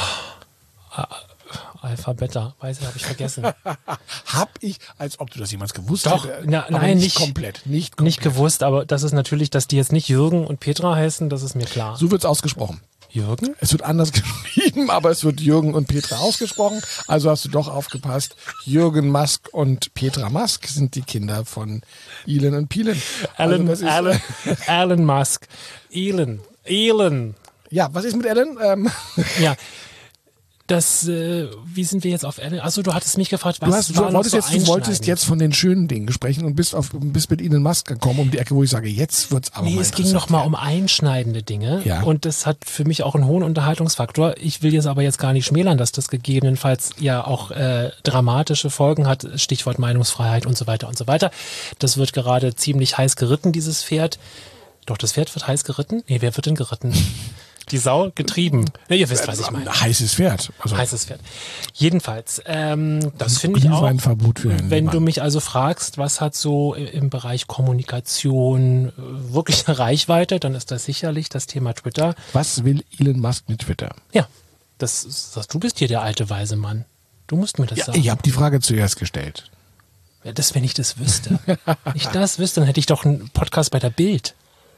Alpha, Beta, weiß ich, habe ich vergessen. Hab ich, als ob du das jemals gewusst Doch, hättest. na, aber nein, nicht, nicht komplett. Nicht komplett. Nicht gewusst, aber das ist natürlich, dass die jetzt nicht Jürgen und Petra heißen, das ist mir klar. So wird's ausgesprochen. Jürgen? Es wird anders geschrieben, aber es wird Jürgen und Petra ausgesprochen. Also hast du doch aufgepasst. Jürgen Musk und Petra Musk sind die Kinder von Elon und Peelen. Alan, also Alan, Alan Musk. Elon. Elon. Ja, was ist mit Alan? Ähm. Ja. Das, äh, wie sind wir jetzt auf Alan? Achso, du hattest mich gefragt, was du, hast, du, war wolltest so jetzt, du wolltest jetzt von den schönen Dingen sprechen und bist, auf, bist mit Elon Musk gekommen um die Ecke, wo ich sage, jetzt wird's aber Nee, mal es ging noch mal um einschneidende Dinge ja. und das hat für mich auch einen hohen Unterhaltungsfaktor. Ich will jetzt aber jetzt gar nicht schmälern, dass das gegebenenfalls ja auch äh, dramatische Folgen hat, Stichwort Meinungsfreiheit und so weiter und so weiter. Das wird gerade ziemlich heiß geritten, dieses Pferd. Doch, das Pferd wird heiß geritten? Nee, wer wird denn geritten? Die Sau getrieben. Ja, ihr wisst, was ich meine. Ein heißes Pferd. Also heißes Pferd. Jedenfalls, ähm, das finde ich auch, Glühweinverbot für wenn du mich also fragst, was hat so im Bereich Kommunikation äh, wirklich eine Reichweite, dann ist das sicherlich das Thema Twitter. Was will Elon Musk mit Twitter? Ja, das, das du bist hier der alte weise Mann. Du musst mir das Ja, sagen. ich habe die Frage zuerst gestellt. Ja, das, wenn ich das wüsste. Wenn ich das wüsste, dann hätte ich doch einen Podcast bei der Bild.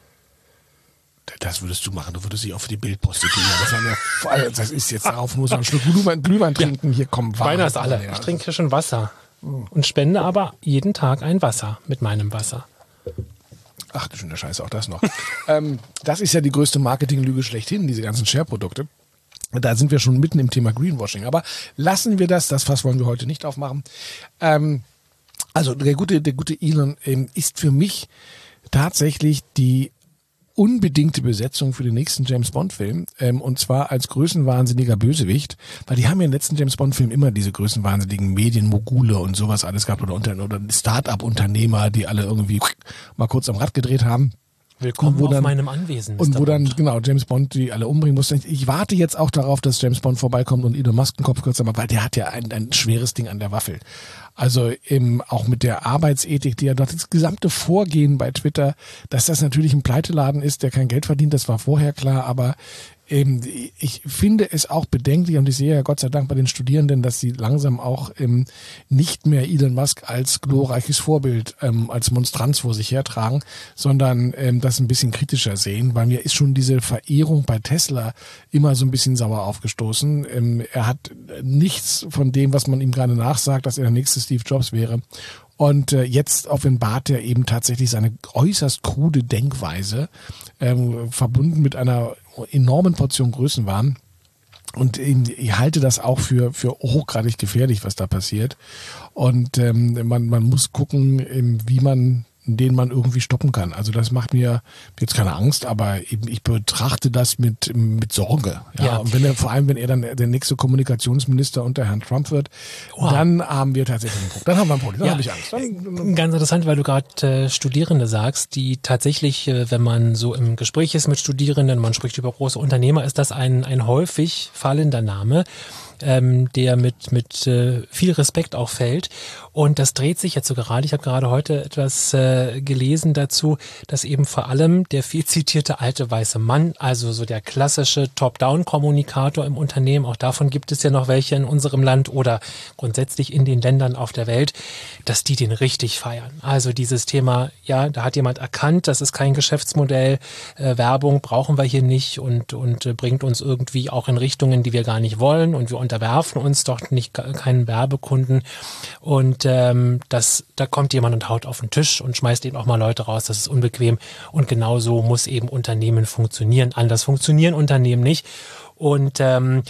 Das würdest du machen, du würdest dich auch für die Bild prostituieren. Das, war mir, das ist jetzt, darauf muss man einen Schluck Glühwein, Glühwein trinken. Ja. Hier kommen Wein. Beinahe alle. Ich trinke hier schon Wasser. Und spende aber jeden Tag ein Wasser mit meinem Wasser. Ach du schöne Scheiße, auch das noch. ähm, das ist ja die größte Marketinglüge schlechthin, diese ganzen Share-Produkte. Da sind wir schon mitten im Thema Greenwashing. Aber lassen wir das, das Fass wollen wir heute nicht aufmachen. Ähm, also der gute, der gute Elon ähm, ist für mich tatsächlich die unbedingte Besetzung für den nächsten James-Bond-Film, ähm, und zwar als größenwahnsinniger Bösewicht, weil die haben ja im letzten James-Bond-Film immer diese größenwahnsinnigen Medienmogule und sowas alles gehabt oder, unter, oder Start-up-Unternehmer, die alle irgendwie mal kurz am Rad gedreht haben. Willkommen wo dann, auf meinem Anwesen. Und Mister wo dann, Bond. genau, James Bond die alle umbringen musste. Ich warte jetzt auch darauf, dass James Bond vorbeikommt und Elon Musk den Kopf kürzer macht, weil der hat ja ein, ein schweres Ding an der Waffel. Also eben auch mit der Arbeitsethik, die er dort, das gesamte Vorgehen bei Twitter, dass das natürlich ein Pleiteladen ist, der kein Geld verdient, das war vorher klar, aber ähm, ich finde es auch bedenklich und ich sehe ja Gott sei Dank bei den Studierenden, dass sie langsam auch ähm, nicht mehr Elon Musk als glorreiches Vorbild, ähm, als Monstranz vor sich hertragen, sondern ähm, das ein bisschen kritischer sehen. Bei mir ist schon diese Verehrung bei Tesla immer so ein bisschen sauer aufgestoßen. Ähm, er hat nichts von dem, was man ihm gerade nachsagt, dass er der nächste Steve Jobs wäre. Und äh, jetzt offenbart er eben tatsächlich seine äußerst krude Denkweise, ähm, verbunden mit einer enormen Portion Größenwahn. Und ich halte das auch für, für hochgradig gefährlich, was da passiert. Und ähm, man, man muss gucken, wie man den man irgendwie stoppen kann. Also das macht mir jetzt keine Angst, aber eben ich betrachte das mit mit Sorge. Ja, ja. Und wenn er, vor allem wenn er dann der nächste Kommunikationsminister unter Herrn Trump wird, oh. dann haben wir tatsächlich ein Problem. Dann haben wir ein Problem. Dann ja. habe ich Angst. Dann, Ganz interessant, weil du gerade äh, Studierende sagst, die tatsächlich, äh, wenn man so im Gespräch ist mit Studierenden, man spricht über große Unternehmer, ist das ein ein häufig fallender Name, ähm, der mit mit äh, viel Respekt auch fällt. Und das dreht sich jetzt so gerade. Ich habe gerade heute etwas äh, gelesen dazu, dass eben vor allem der viel zitierte alte weiße Mann, also so der klassische Top-Down-Kommunikator im Unternehmen, auch davon gibt es ja noch welche in unserem Land oder grundsätzlich in den Ländern auf der Welt, dass die den richtig feiern. Also dieses Thema, ja, da hat jemand erkannt, das ist kein Geschäftsmodell, äh, Werbung brauchen wir hier nicht und und äh, bringt uns irgendwie auch in Richtungen, die wir gar nicht wollen und wir unterwerfen uns doch nicht keinen Werbekunden und ähm, das, da kommt jemand und haut auf den Tisch und schmeißt eben auch mal Leute raus, das ist unbequem und genau so muss eben Unternehmen funktionieren. Anders funktionieren Unternehmen nicht und ähm,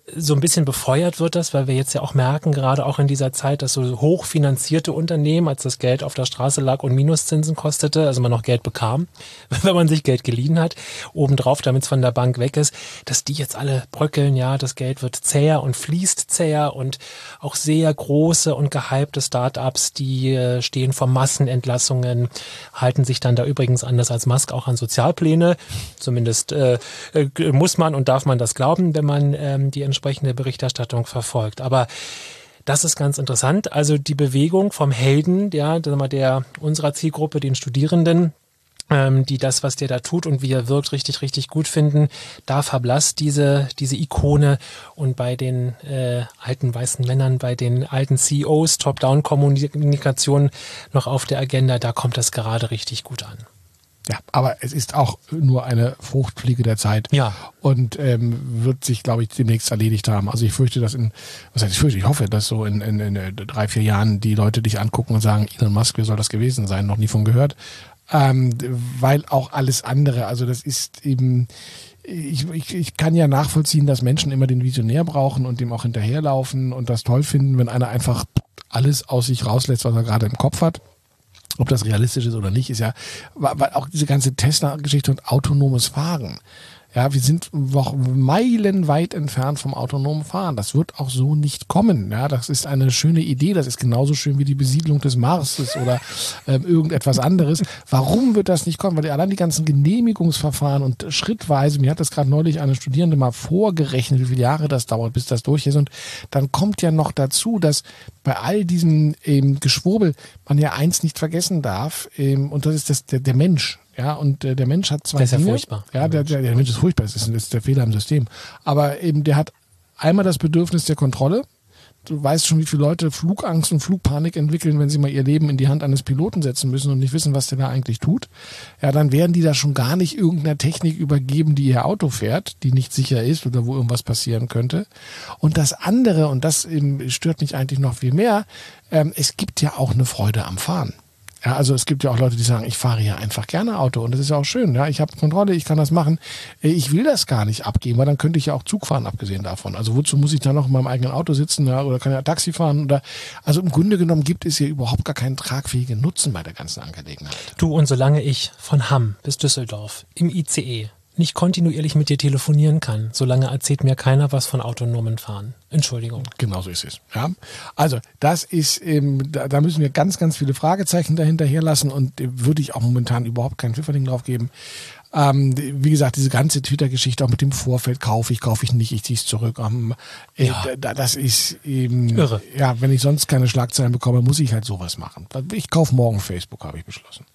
so ein bisschen befeuert wird das, weil wir jetzt ja auch merken, gerade auch in dieser Zeit, dass so hochfinanzierte Unternehmen, als das Geld auf der Straße lag und Minuszinsen kostete, also man noch Geld bekam, wenn man sich Geld geliehen hat, obendrauf, damit es von der Bank weg ist, dass die jetzt alle bröckeln, ja, das Geld wird zäher und fließt zäher und auch sehr große und gehypte Start-ups, die äh, stehen vor Massenentlassungen, halten sich dann da übrigens anders als Musk auch an Sozialpläne, zumindest äh, äh, muss man und darf man das glauben, wenn man ähm, die entsprechende Berichterstattung verfolgt. Aber das ist ganz interessant. Also die Bewegung vom Helden, ja, der unserer Zielgruppe, den Studierenden, ähm, die das, was der da tut und wie er wirkt, richtig, richtig gut finden, da verblasst diese, diese Ikone. Und bei den äh, alten weißen Männern, bei den alten C E Os, Top-Down-Kommunikation noch auf der Agenda, da kommt das gerade richtig gut an. Ja, aber es ist auch nur eine Fruchtfliege der Zeit. Ja. Und ähm, wird sich, glaube ich, demnächst erledigt haben. Also ich fürchte, dass in, was heißt ich fürchte, ich hoffe, dass so in, in, in drei, vier Jahren die Leute dich angucken und sagen, Elon Musk, wer soll das gewesen sein? Noch nie von gehört. Ähm, weil auch alles andere, also das ist eben, ich, ich, ich kann ja nachvollziehen, dass Menschen immer den Visionär brauchen und dem auch hinterherlaufen und das toll finden, wenn einer einfach alles aus sich rauslässt, was er gerade im Kopf hat. Ob das realistisch ist oder nicht, ist ja, weil auch diese ganze Tesla-Geschichte und autonomes Fahren. Ja, wir sind noch meilenweit entfernt vom autonomen Fahren. Das wird auch so nicht kommen. Ja, das ist eine schöne Idee. Das ist genauso schön wie die Besiedlung des Marses oder ähm, irgendetwas anderes. Warum wird das nicht kommen? Weil allein die ganzen Genehmigungsverfahren und schrittweise, mir hat das gerade neulich eine Studierende mal vorgerechnet, wie viele Jahre das dauert, bis das durch ist. Und dann kommt ja noch dazu, dass bei all diesem ähm, Geschwurbel man ja eins nicht vergessen darf, ähm, und das ist das, der, der Mensch. Ja, und äh, der Mensch hat zwei Das ist ja Dinge. furchtbar. Ja, der, der, der Mensch ist furchtbar, das ist, das ist der Fehler im System. Aber eben, der hat einmal das Bedürfnis der Kontrolle. Du weißt schon, wie viele Leute Flugangst und Flugpanik entwickeln, wenn sie mal ihr Leben in die Hand eines Piloten setzen müssen und nicht wissen, was der da eigentlich tut. Ja, dann werden die da schon gar nicht irgendeiner Technik übergeben, die ihr Auto fährt, die nicht sicher ist oder wo irgendwas passieren könnte. Und das andere, und das eben stört mich eigentlich noch viel mehr, ähm, es gibt ja auch eine Freude am Fahren. Ja, also es gibt ja auch Leute, die sagen, ich fahre ja einfach gerne Auto und das ist ja auch schön. Ja, ich habe Kontrolle, ich kann das machen. Ich will das gar nicht abgeben, weil dann könnte ich ja auch Zug fahren, abgesehen davon. Also wozu muss ich da noch in meinem eigenen Auto sitzen, ja, oder kann ja Taxi fahren? Oder also im Grunde genommen gibt es hier überhaupt gar keinen tragfähigen Nutzen bei der ganzen Angelegenheit. Du, und solange ich von Hamm bis Düsseldorf im I C E nicht kontinuierlich mit dir telefonieren kann, solange erzählt mir keiner was von autonomen Fahren. Entschuldigung. Genau so ist es. Ja. Also das ist, ähm, da, da müssen wir ganz, ganz viele Fragezeichen dahinter herlassen und äh, würde ich auch momentan überhaupt keinen Pfifferling drauf geben. Ähm, wie gesagt, diese ganze Twitter-Geschichte auch mit dem Vorfeld, kaufe ich, kaufe ich nicht, ich ziehe es zurück. Ähm, äh, Ja. da, das ist eben, Irre. Ja, wenn ich sonst keine Schlagzeilen bekomme, muss ich halt sowas machen. Ich kaufe morgen Facebook, habe ich beschlossen.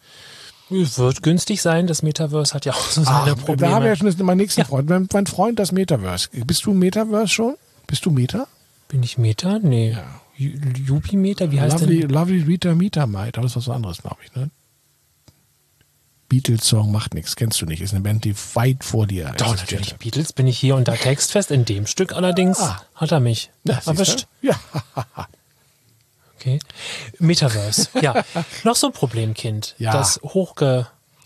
Wird günstig sein, das Metaverse hat ja auch so seine Ach, Probleme. da haben wir ja schon das, mein nächsten Ja. Freund, mein, mein Freund, das Metaverse. Bist du Metaverse schon? Bist du Meta? Bin ich Meta? Nee. Ja. Ju- Jupi-Meter? Wie heißt Lovely, denn? Lovely Rita Meta Might, aber das ist was anderes, glaube ich, ne? Beatles-Song macht nichts, kennst du nicht. Ist eine Band, die weit vor dir Doch, existierte. natürlich. Beatles bin ich hier unter Textfest. In dem Stück allerdings Ah. hat er mich Ja, erwischt. siehst du? Ja. Okay. Metaverse. Ja. Noch so ein Problemkind. Ja. Das hochgehypte,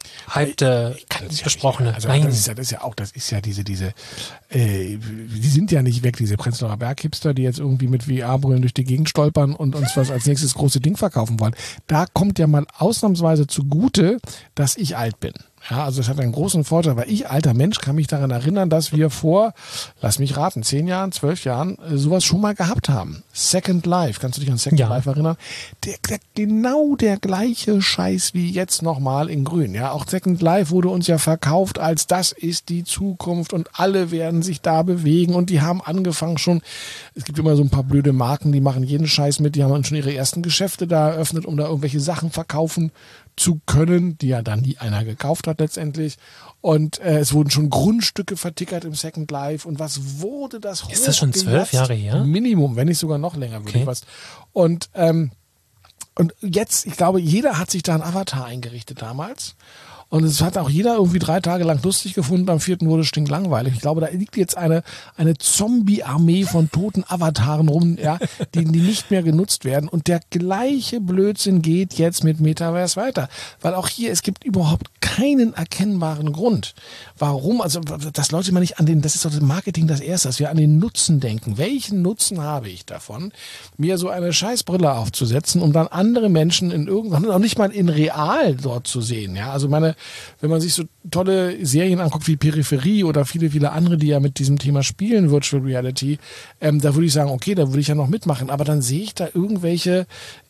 Kann es ja besprochene. nicht. Also Nein. das ist ja, das ist ja auch, das ist ja diese, diese, äh, die sind ja nicht weg, diese Prenzlauer Berg-Hipster, die jetzt irgendwie mit V R-Brillen durch die Gegend stolpern und uns was als nächstes große Ding verkaufen wollen. Da kommt ja mal ausnahmsweise zugute, dass ich alt bin. Ja, also es hat einen großen Vorteil, weil ich, alter Mensch, kann mich daran erinnern, dass wir vor, lass mich raten, zehn Jahren, zwölf Jahren äh, sowas schon mal gehabt haben. Second Life, kannst du dich an Second Ja. Life erinnern? Der, der, genau der gleiche Scheiß wie jetzt nochmal in grün. Ja, auch Second Life wurde uns ja verkauft als das ist die Zukunft und alle werden sich da bewegen und die haben angefangen schon, es gibt immer so ein paar blöde Marken, die machen jeden Scheiß mit, die haben schon ihre ersten Geschäfte da eröffnet, um da irgendwelche Sachen verkaufen zu können, die ja dann nie einer gekauft hat letztendlich. Und äh, es wurden schon Grundstücke vertickert im Second Life. Und was wurde das Ist das schon zwölf hochgejatzt? Jahre her? Minimum, wenn nicht sogar noch länger, würde Okay. ich fast. Und, ähm, und jetzt, ich glaube, jeder hat sich da einen Avatar eingerichtet damals. Und es hat auch jeder irgendwie drei Tage lang lustig gefunden, am vierten wurde es stinklangweilig. Ich glaube, da liegt jetzt eine, eine Zombie-Armee von toten Avataren rum, ja, die, die nicht mehr genutzt werden. Und der gleiche Blödsinn geht jetzt mit Metaverse weiter. Weil auch hier, es gibt überhaupt keinen erkennbaren Grund. Warum? Also, dass Leute mal nicht an den, das ist doch das Marketing das Erste, dass wir an den Nutzen denken. Welchen Nutzen habe ich davon, mir so eine Scheißbrille aufzusetzen, um dann andere Menschen in irgendwann, noch nicht mal in real dort zu sehen. Ja, also meine, wenn man sich so tolle Serien anguckt wie Peripherie oder viele, viele andere, die ja mit diesem Thema spielen, Virtual Reality, ähm, da würde ich sagen, okay, da würde ich ja noch mitmachen. Aber dann sehe ich da irgendwelche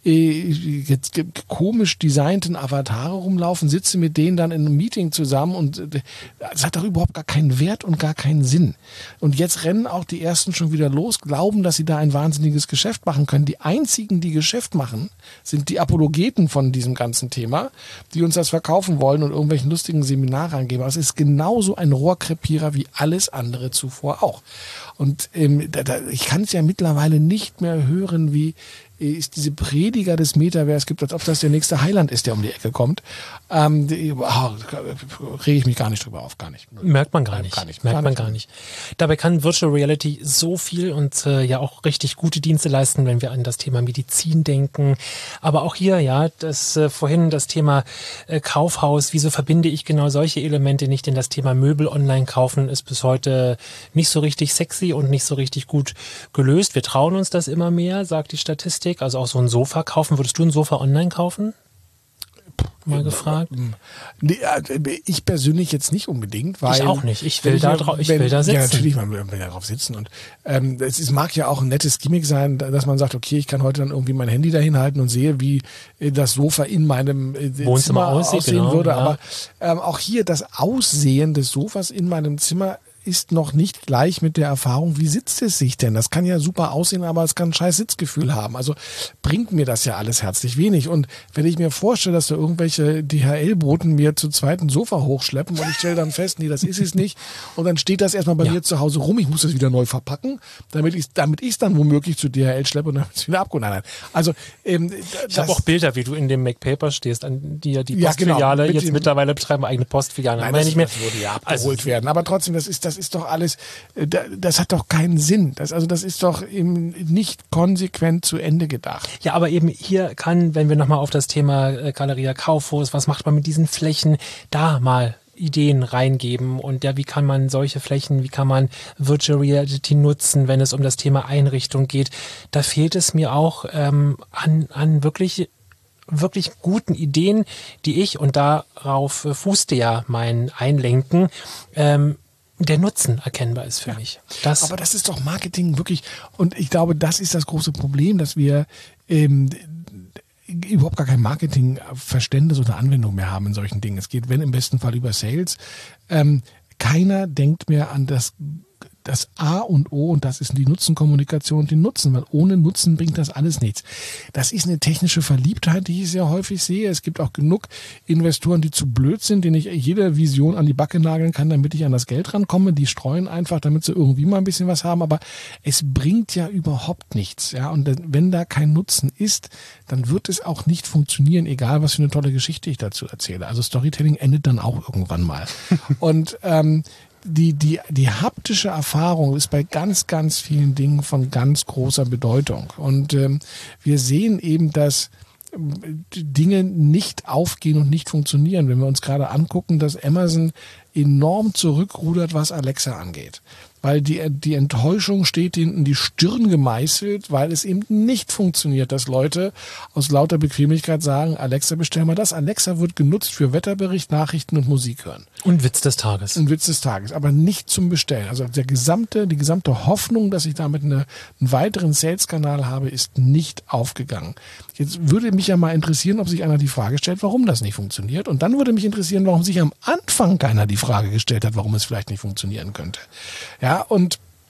äh, komisch designten Avatare rumlaufen, sitze mit denen dann in einem Meeting zusammen und äh, das hat doch überhaupt gar keinen Wert und gar keinen Sinn. Und jetzt rennen auch die Ersten schon wieder los, glauben, dass sie da ein wahnsinniges Geschäft machen können. Die einzigen, die Geschäft machen, sind die Apologeten von diesem ganzen Thema, die uns das verkaufen wollen und irgendwelchen lustigen Seminare angeben. Aber es ist genauso ein Rohrkrepierer wie alles andere zuvor auch. Und ähm, da, da, ich kann es ja mittlerweile nicht mehr hören, wie ist diese Prediger des Metaverse gibt, als ob das der nächste Heiland ist, der um die Ecke kommt. Ähm, die, oh, rege ich mich gar nicht drüber auf, gar nicht. Merkt man gar nicht. Gar nicht. Merkt gar man nicht. gar nicht. Dabei kann Virtual Reality so viel und äh, ja auch richtig gute Dienste leisten, wenn wir an das Thema Medizin denken. Aber auch hier, ja, das äh, vorhin das Thema äh, Kaufhaus, wieso verbinde ich genau solche Elemente nicht, denn das Thema Möbel online kaufen ist bis heute nicht so richtig sexy und nicht so richtig gut gelöst. Wir trauen uns das immer mehr, sagt die Statistik. Also auch so ein Sofa kaufen. Würdest du ein Sofa online kaufen? Mal gefragt. Nee, ich persönlich jetzt nicht unbedingt, weil ich auch nicht. Ich will da drauf, ich wenn, will da sitzen. Ja, natürlich, man will da drauf sitzen und ähm, es, es mag ja auch ein nettes Gimmick sein, dass man sagt, okay, ich kann heute dann irgendwie mein Handy dahin halten und sehe, wie äh, das Sofa in meinem äh, Wohnzimmer Zimmer aussieht, aussehen genau, würde. ja. Aber ähm, auch hier das Aussehen des Sofas in meinem Zimmer ist noch nicht gleich mit der Erfahrung, wie sitzt es sich denn? Das kann ja super aussehen, aber es kann ein scheiß Sitzgefühl haben. Also bringt mir das ja alles herzlich wenig. Und wenn ich mir vorstelle, dass da irgendwelche D H L-Boten mir zu zweiten Sofa hochschleppen und ich stelle dann fest, nee, das ist es nicht. Und dann steht das erstmal bei ja. mir zu Hause rum. Ich muss das wieder neu verpacken, damit ich damit ich es dann womöglich zu D H L schleppe und dann ist es wieder abgeholt. Nein, nein. Also, ähm, ich habe auch Bilder, wie du in dem MacPaper stehst, an die ja die Postfiliale ja, genau, jetzt dem, mittlerweile betreiben, eigene Postfiliale. Nein, das, das, nicht mehr. das würde ja abgeholt also, werden. Aber trotzdem, das ist das ist doch alles, das hat doch keinen Sinn. Das, also das ist doch eben nicht konsequent zu Ende gedacht. Ja, aber eben hier kann, wenn wir nochmal auf das Thema Galeria Kaufhaus, was macht man mit diesen Flächen, da mal Ideen reingeben und ja, wie kann man solche Flächen, wie kann man Virtual Reality nutzen, wenn es um das Thema Einrichtung geht. Da fehlt es mir auch ähm, an, an wirklich wirklich guten Ideen, die ich, und darauf fußte ja mein Einlenken, ähm, der Nutzen erkennbar ist für ja. mich. Das Aber das ist doch Marketing wirklich, und ich glaube, das ist das große Problem, dass wir ähm, überhaupt gar kein Marketingverständnis oder Anwendung mehr haben in solchen Dingen. Es geht, wenn im besten Fall, über Sales. Ähm, keiner denkt mehr an das das A und O, und das ist die Nutzenkommunikation und den Nutzen, weil ohne Nutzen bringt das alles nichts. Das ist eine technische Verliebtheit, die ich sehr häufig sehe. Es gibt auch genug Investoren, die zu blöd sind, denen ich jede Vision an die Backe nageln kann, damit ich an das Geld rankomme. Die streuen einfach, damit sie irgendwie mal ein bisschen was haben, aber es bringt ja überhaupt nichts. Ja, und wenn da kein Nutzen ist, dann wird es auch nicht funktionieren, egal was für eine tolle Geschichte ich dazu erzähle. Also Storytelling endet dann auch irgendwann mal. Und ähm, Die, die, die haptische Erfahrung ist bei ganz, ganz vielen Dingen von ganz großer Bedeutung. Und ähm, wir sehen eben, dass ähm, Dinge nicht aufgehen und nicht funktionieren. Wenn wir uns gerade angucken, dass Amazon enorm zurückrudert, was Alexa angeht. Weil die, die Enttäuschung steht ihnen in die Stirn gemeißelt, weil es eben nicht funktioniert, dass Leute aus lauter Bequemlichkeit sagen, Alexa, bestell mal das. Alexa wird genutzt für Wetterbericht, Nachrichten und Musik hören. Und Witz des Tages. Und Witz des Tages, aber nicht zum Bestellen. Also der gesamte, die gesamte Hoffnung, dass ich damit eine, einen weiteren Sales-Kanal habe, ist nicht aufgegangen. Jetzt würde mich ja mal interessieren, ob sich einer die Frage stellt, warum das nicht funktioniert. Und dann würde mich interessieren, warum sich am Anfang keiner die Frage gestellt hat, warum es vielleicht nicht funktionieren könnte. Ja, und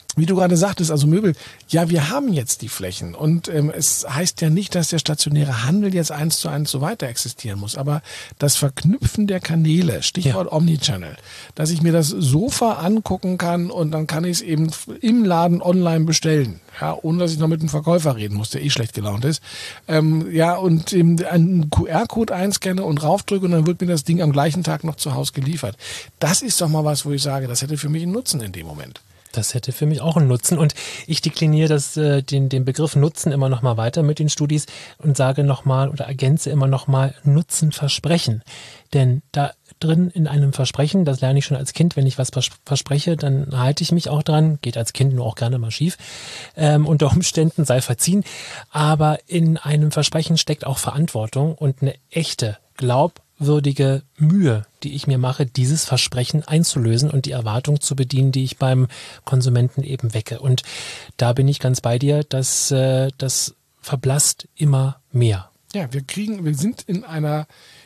wie du gerade sagtest, also Möbel, ja, wir haben jetzt die Flächen und ähm, es heißt ja nicht, dass der stationäre Handel jetzt eins zu eins so weiter existieren muss, aber das Verknüpfen der Kanäle, Stichwort ja. Omnichannel, dass ich mir das Sofa angucken kann und dann kann ich es eben im Laden online bestellen, ja, ohne dass ich noch mit dem Verkäufer reden muss, der eh schlecht gelaunt ist, ähm, ja, und eben einen Q R-Code einscanne und raufdrücke und dann wird mir das Ding am gleichen Tag noch zu Hause geliefert. Das ist doch mal was, wo ich sage, das hätte für mich einen Nutzen in dem Moment. Das hätte für mich auch einen Nutzen und ich dekliniere das, äh, den, den Begriff Nutzen immer noch mal weiter mit den Studis und sage nochmal oder ergänze immer noch mal Nutzenversprechen. Denn da drin in einem Versprechen, das lerne ich schon als Kind, wenn ich was verspreche, dann halte ich mich auch dran, geht als Kind nur auch gerne mal schief, ähm, unter Umständen sei verziehen, aber in einem Versprechen steckt auch Verantwortung und eine echte, glaubwürdige Mühe, die ich mir mache, dieses Versprechen einzulösen und die Erwartung zu bedienen, die ich beim Konsumenten eben wecke. Und da bin ich ganz bei dir, dass äh, das verblasst immer mehr. Ja, wir kriegen, wir sind in einer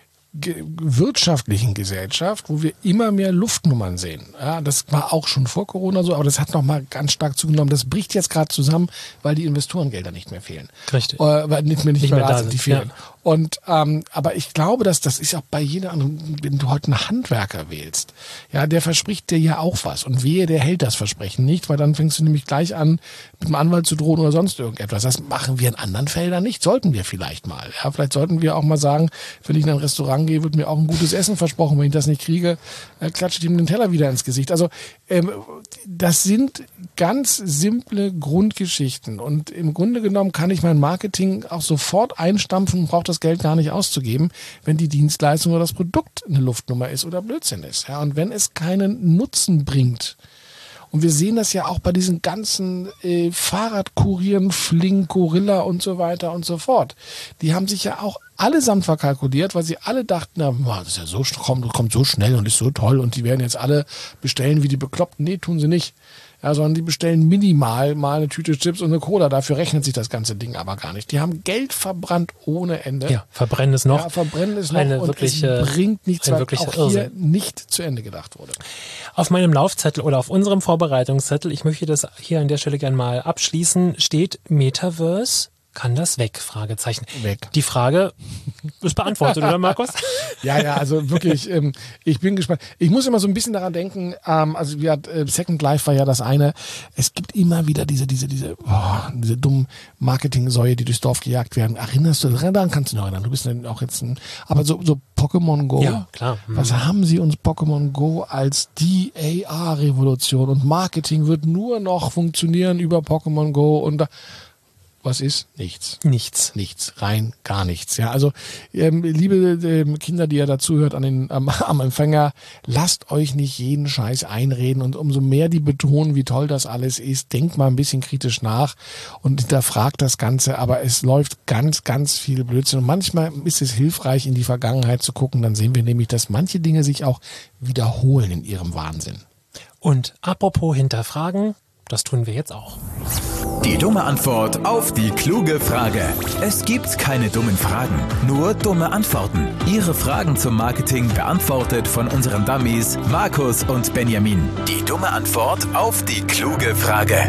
ge- wirtschaftlichen Gesellschaft, wo wir immer mehr Luftnummern sehen. Ja, das war auch schon vor Corona so, aber das hat nochmal ganz stark zugenommen. Das bricht jetzt gerade zusammen, weil die Investorengelder nicht mehr fehlen. Richtig. Äh, weil nicht mehr, nicht nicht mehr, mehr da da sind, die sind, fehlen. ja. Und ähm, aber ich glaube, dass das ist auch bei jeder anderen, wenn du heute einen Handwerker wählst, ja, der verspricht dir ja auch was. Und wehe, der hält das Versprechen nicht, weil dann fängst du nämlich gleich an, mit dem Anwalt zu drohen oder sonst irgendetwas. Das machen wir in anderen Feldern nicht. Sollten wir vielleicht mal. Ja, vielleicht sollten wir auch mal sagen, wenn ich in ein Restaurant gehe, wird mir auch ein gutes Essen versprochen. Wenn ich das nicht kriege, äh, klatsche ich ihm den Teller wieder ins Gesicht. Also ähm, das sind ganz simple Grundgeschichten. Und im Grunde genommen kann ich mein Marketing auch sofort einstampfen und brauche das Geld gar nicht auszugeben, wenn die Dienstleistung oder das Produkt eine Luftnummer ist oder Blödsinn ist. Ja, und wenn es keinen Nutzen bringt, und wir sehen das ja auch bei diesen ganzen äh, Fahrradkurieren, Flink, Gorilla und so weiter und so fort. Die haben sich ja auch allesamt verkalkuliert, weil sie alle dachten, na, das ist ja so, kommt, kommt so schnell und ist so toll und die werden jetzt alle bestellen wie die Bekloppten. Nee, tun sie nicht. Ja, sondern die bestellen minimal mal eine Tüte Chips und eine Cola. Dafür rechnet sich das ganze Ding aber gar nicht. Die haben Geld verbrannt ohne Ende. Ja, verbrennen es noch. Ja, verbrennen es noch eine und wirkliche, es bringt nichts, weil auch hier Irrsinn. nicht zu Ende gedacht wurde. Auf meinem Laufzettel oder auf unserem Vorbereitungszettel, ich möchte das hier an der Stelle gerne mal abschließen, steht Metaverse. Kann das weg? Fragezeichen. Weg. Die Frage ist beantwortet, oder Markus? Ja, ja, also wirklich, ähm, ich bin gespannt. Ich muss immer so ein bisschen daran denken, ähm, also wir hat, äh, Second Life war ja das eine. Es gibt immer wieder diese, diese, diese, oh, diese dummen Marketing-Säue, die durchs Dorf gejagt werden. Erinnerst du, daran kannst du dich noch erinnern. Du bist dann auch jetzt ein, aber so, so Pokémon Go. Ja, klar. Mhm. Was haben sie uns Pokémon Go als die A R-Revolution und Marketing wird nur noch funktionieren über Pokémon Go und da, was ist? Nichts. Nichts. Nichts. Rein gar nichts. Ja, also ähm, liebe ähm, Kinder, die ihr dazuhört an den, ähm, am Empfänger, lasst euch nicht jeden Scheiß einreden und umso mehr die betonen, wie toll das alles ist, denkt mal ein bisschen kritisch nach und hinterfragt das Ganze, aber es läuft ganz, ganz viel Blödsinn und manchmal ist es hilfreich, in die Vergangenheit zu gucken, dann sehen wir nämlich, dass manche Dinge sich auch wiederholen in ihrem Wahnsinn. Und apropos hinterfragen, das tun wir jetzt auch. Die dumme Antwort auf die kluge Frage. Es gibt keine dummen Fragen, nur dumme Antworten. Ihre Fragen zum Marketing beantwortet von unseren Dummies Markus und Benjamin. Die dumme Antwort auf die kluge Frage.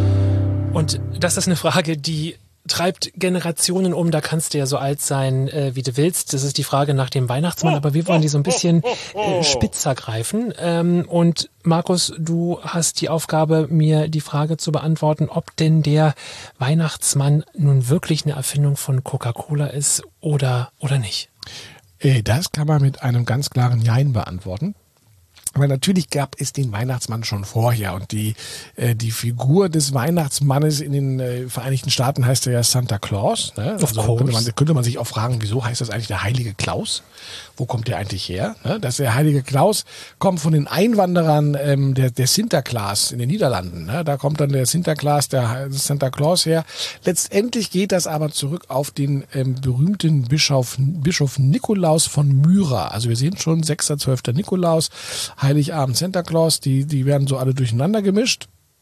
Und das ist eine Frage, die treibt Generationen um, da kannst du ja so alt sein, äh, wie du willst. Das ist die Frage nach dem Weihnachtsmann, aber wir wollen die so ein bisschen äh, spitzer greifen. Ähm, und Markus, du hast die Aufgabe, mir die Frage zu beantworten, ob denn der Weihnachtsmann nun wirklich eine Erfindung von Coca-Cola ist oder, oder nicht. Das kann man mit einem ganz klaren Jein beantworten. Aber natürlich gab es den Weihnachtsmann schon vorher und die äh, die Figur des Weihnachtsmannes in den äh, Vereinigten Staaten heißt ja Santa Claus. Ne? Also könnte man, könnte man sich auch fragen, wieso heißt das eigentlich der Heilige Klaus? Wo kommt der eigentlich her? Ne? Dass der Heilige Klaus kommt von den Einwanderern ähm, der, der Sinterklaas in den Niederlanden. Ne? Da kommt dann der Sinterklaas, der Santa Claus her. Letztendlich geht das aber zurück auf den ähm, berühmten Bischof, Bischof Nikolaus von Myra. Also wir sehen schon, sechster zwölfter Nikolaus, Heiligabend Santa Claus, die, die werden so alle durcheinander gemischt.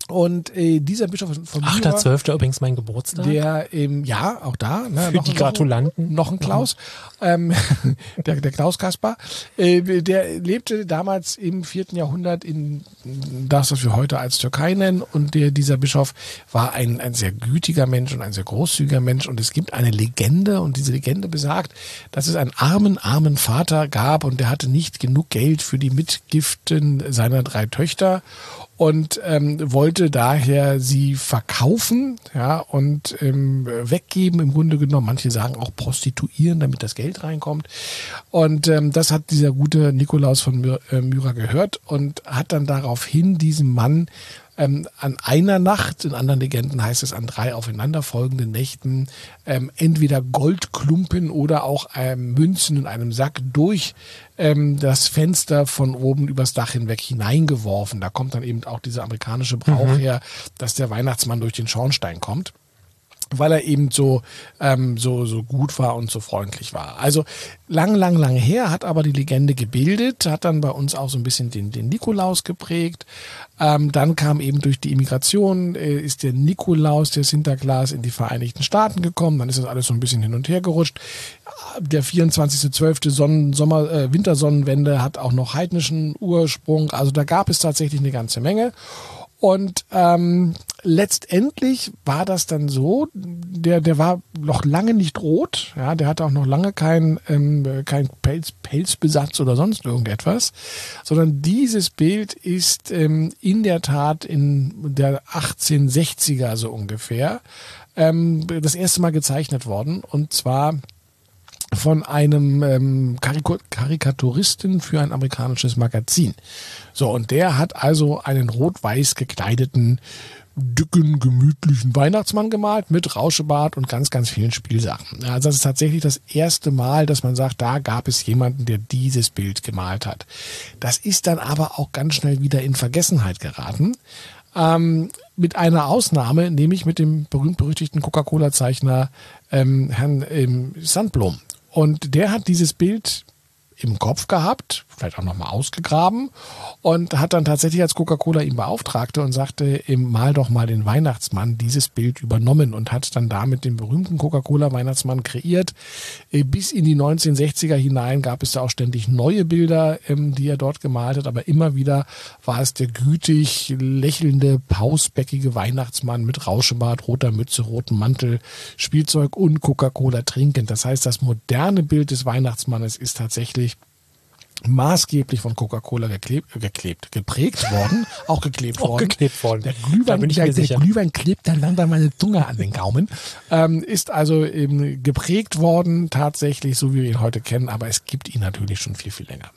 Und äh, dieser Bischof von Myra, achter zwölfter übrigens mein Geburtstag. Der, ähm, ja, auch da. Ne, Für noch die ein, Gratulanten. Noch ein Klaus, ähm, der, der Klaus Kaspar. Äh, der lebte damals im vierten Jahrhundert in das, was wir heute als Türkei nennen. Und der, dieser Bischof war ein, ein sehr gütiger Mensch und ein sehr großzügiger Mensch. Und es gibt eine Legende, und diese Legende besagt, dass es einen armen, armen Vater gab und der hatte nicht genug Geld für die Mitgiften seiner drei Töchter. Und ähm, wollte daher sie verkaufen, ja, und ähm, weggeben, im Grunde genommen. Manche sagen auch prostituieren, damit das Geld reinkommt. Und ähm, das hat dieser gute Nikolaus von My- äh, Myra gehört und hat dann daraufhin diesem Mann ähm, an einer Nacht, in anderen Legenden heißt es an drei aufeinanderfolgenden Nächten, ähm, entweder Goldklumpen oder auch ähm, Münzen in einem Sack durch ähm, das Fenster von oben übers Dach hinweg hineingeworfen. Da kommt dann eben auch dieser amerikanische Brauch mhm. her, dass der Weihnachtsmann durch den Schornstein kommt, weil er eben so, ähm, so, so gut war und so freundlich war. Also lang, lang, lang her, hat aber die Legende gebildet, hat dann bei uns auch so ein bisschen den, den Nikolaus geprägt. Ähm, dann kam eben durch die Immigration, äh, ist der Nikolaus, der Sinterklaas in die Vereinigten Staaten gekommen. Dann ist das alles so ein bisschen hin und her gerutscht. Der vierundzwanzigster zwölfter Sonnen, Sommer, äh, Wintersonnenwende hat auch noch heidnischen Ursprung. Also da gab es tatsächlich eine ganze Menge. Und ähm, letztendlich war das dann so, der der war noch lange nicht rot, ja, der hatte auch noch lange keinen ähm, kein Pelz, Pelzbesatz oder sonst irgendetwas, sondern dieses Bild ist ähm, in der Tat in der achtzehnhundertsechziger so ungefähr ähm, das erste Mal gezeichnet worden, und zwar von einem ähm, Karik- Karikaturisten für ein amerikanisches Magazin. So, und der hat also einen rot-weiß gekleideten, dicken, gemütlichen Weihnachtsmann gemalt mit Rauschebart und ganz, ganz vielen Spielsachen. Also das ist tatsächlich das erste Mal, dass man sagt, da gab es jemanden, der dieses Bild gemalt hat. Das ist dann aber auch ganz schnell wieder in Vergessenheit geraten. Ähm, mit einer Ausnahme, nämlich mit dem berühmt-berüchtigten Coca-Cola-Zeichner ähm, Herrn ähm, Sandblom. Und der hat dieses Bild im Kopf gehabt, vielleicht auch nochmal ausgegraben, und hat dann tatsächlich, als Coca-Cola ihn beauftragte und sagte, mal doch mal den Weihnachtsmann, dieses Bild übernommen, und hat dann damit den berühmten Coca-Cola-Weihnachtsmann kreiert. Bis in die neunzehnhundertsechziger hinein gab es da auch ständig neue Bilder, die er dort gemalt hat, aber immer wieder war es der gütig lächelnde, pausbäckige Weihnachtsmann mit Rauschebart, roter Mütze, rotem Mantel, Spielzeug und Coca-Cola trinkend. Das heißt, das moderne Bild des Weihnachtsmannes ist tatsächlich maßgeblich von Coca-Cola geklebt, geklebt, geprägt worden, auch geklebt auch worden. geklebt worden. Der Glühwein, bin ich der, mir der sicher. Glühwein klebt dann langsam meine Zunge an den Gaumen. Ähm, ist also eben geprägt worden, tatsächlich, so wie wir ihn heute kennen, aber es gibt ihn natürlich schon viel, viel länger.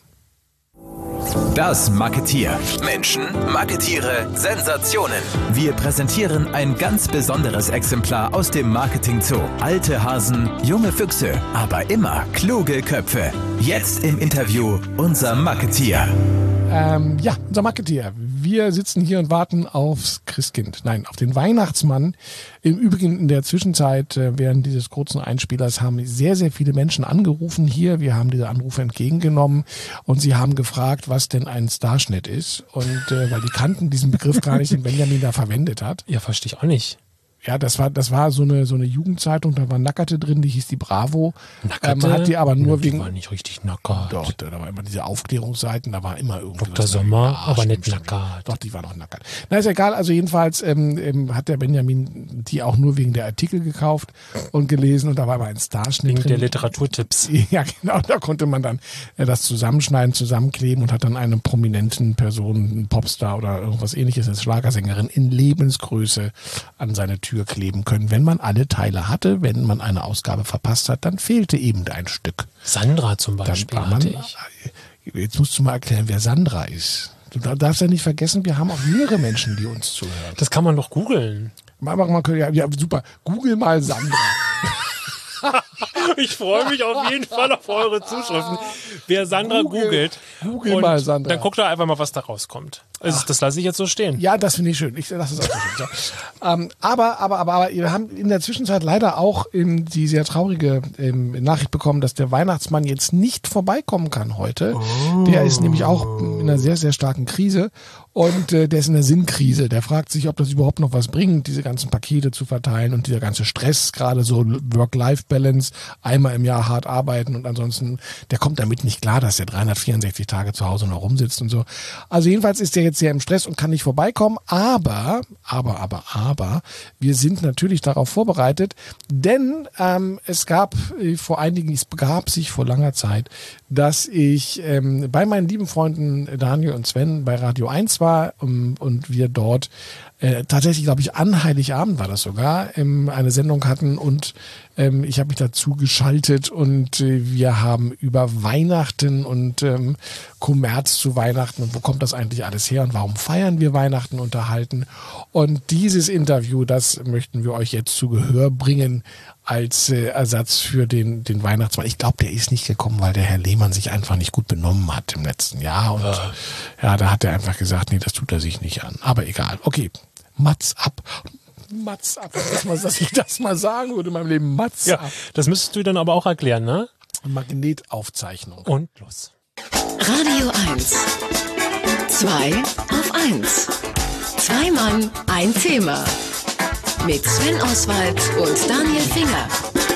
Das Marketier. Menschen, Marketiere, Sensationen. Wir präsentieren ein ganz besonderes Exemplar aus dem Marketing Zoo. Alte Hasen, junge Füchse, aber immer kluge Köpfe. Jetzt im Interview unser Marketier. Ähm, ja, unser Marketier. Wir sitzen hier und warten aufs Christkind. Nein, auf den Weihnachtsmann. Im Übrigen in der Zwischenzeit, äh, während dieses kurzen Einspielers, haben sehr, sehr viele Menschen angerufen hier. Wir haben diese Anrufe entgegengenommen und sie haben gefragt, was denn ein Starschnitt ist. Und äh, weil die kannten diesen Begriff gar nicht, den Benjamin da verwendet hat. Ja, verstehe ich auch nicht. Ja, das war das war so eine so eine Jugendzeitung, da war Nackerte drin, die hieß die Bravo. Nackerte? Ähm, man hat die aber nur die wegen... war nicht richtig nackert. Doch, da war immer diese Aufklärungsseiten, da war immer irgendwie... Doktor was Sommer, da- aber stimmt, nicht stimmt. nackert. Doch, die war noch nackert. Na, ist egal, also jedenfalls ähm, ähm, hat der Benjamin die auch nur wegen der Artikel gekauft und gelesen, und da war aber ein Starschnitt Wegen drin. der Literaturtipps. Ja, genau, da konnte man dann äh, das zusammenschneiden, zusammenkleben und hat dann eine prominenten Person, einen Popstar oder irgendwas ähnliches als Schlagersängerin in Lebensgröße an seine Tür kleben können. Wenn man alle Teile hatte, wenn man eine Ausgabe verpasst hat, dann fehlte eben ein Stück. Sandra zum Dann Beispiel war man, hatte ich. jetzt musst du mal erklären, wer Sandra ist. Du darfst ja nicht vergessen, wir haben auch jüngere Menschen, die uns zuhören. Das kann man doch googeln. Mal, mal, mal, ja, ja, super. Google mal Sandra. Ich freue mich auf jeden Fall auf eure Zuschriften. Wer Sandra Google- googelt, Google und mal Sandra. dann guckt doch einfach mal, was da rauskommt. Also, das lasse ich jetzt so stehen. Ja, das finde ich schön. Ich lasse es auch so schön. So. Ähm, aber, aber, aber, aber, wir haben in der Zwischenzeit leider auch ähm, die sehr traurige ähm, Nachricht bekommen, dass der Weihnachtsmann jetzt nicht vorbeikommen kann heute. Der ist nämlich auch in einer sehr, sehr starken Krise. Und äh, der ist in der Sinnkrise. Der fragt sich, ob das überhaupt noch was bringt, diese ganzen Pakete zu verteilen und dieser ganze Stress, gerade so Work-Life-Balance, einmal im Jahr hart arbeiten und ansonsten, der kommt damit nicht klar, dass der dreihundertvierundsechzig Tage zu Hause noch rumsitzt und so. Also jedenfalls ist der jetzt sehr im Stress und kann nicht vorbeikommen. Aber, aber, aber, aber, wir sind natürlich darauf vorbereitet, denn ähm, es gab äh, vor einigen, es begab sich vor langer Zeit, dass ich ähm, bei meinen lieben Freunden Daniel und Sven bei Radio eins war um, und wir dort äh, tatsächlich, glaube ich, an Heiligabend war das sogar, ähm, eine Sendung hatten und ähm, ich habe mich dazu geschaltet und äh, wir haben über Weihnachten und ähm, Kommerz zu Weihnachten und wo kommt das eigentlich alles her und warum feiern wir Weihnachten unterhalten. Und dieses Interview, das möchten wir euch jetzt zu Gehör bringen als äh, Ersatz für den, den Weihnachtsmann. Ich glaube, der ist nicht gekommen, weil der Herr Lehmann sich einfach nicht gut benommen hat im letzten Jahr. Und ja, ja da hat er einfach gesagt, nee, das tut er sich nicht an. Aber egal. Okay, Mats ab. Mats ab. Mal, dass ich das mal sagen würde in meinem Leben. Mats ja, ab. Das müsstest du dann aber auch erklären, ne? Magnetaufzeichnung. Und los. Radio eins. Zwei auf eins. Zwei Mann, ein Thema. Mit Sven Oswald und Daniel Finger.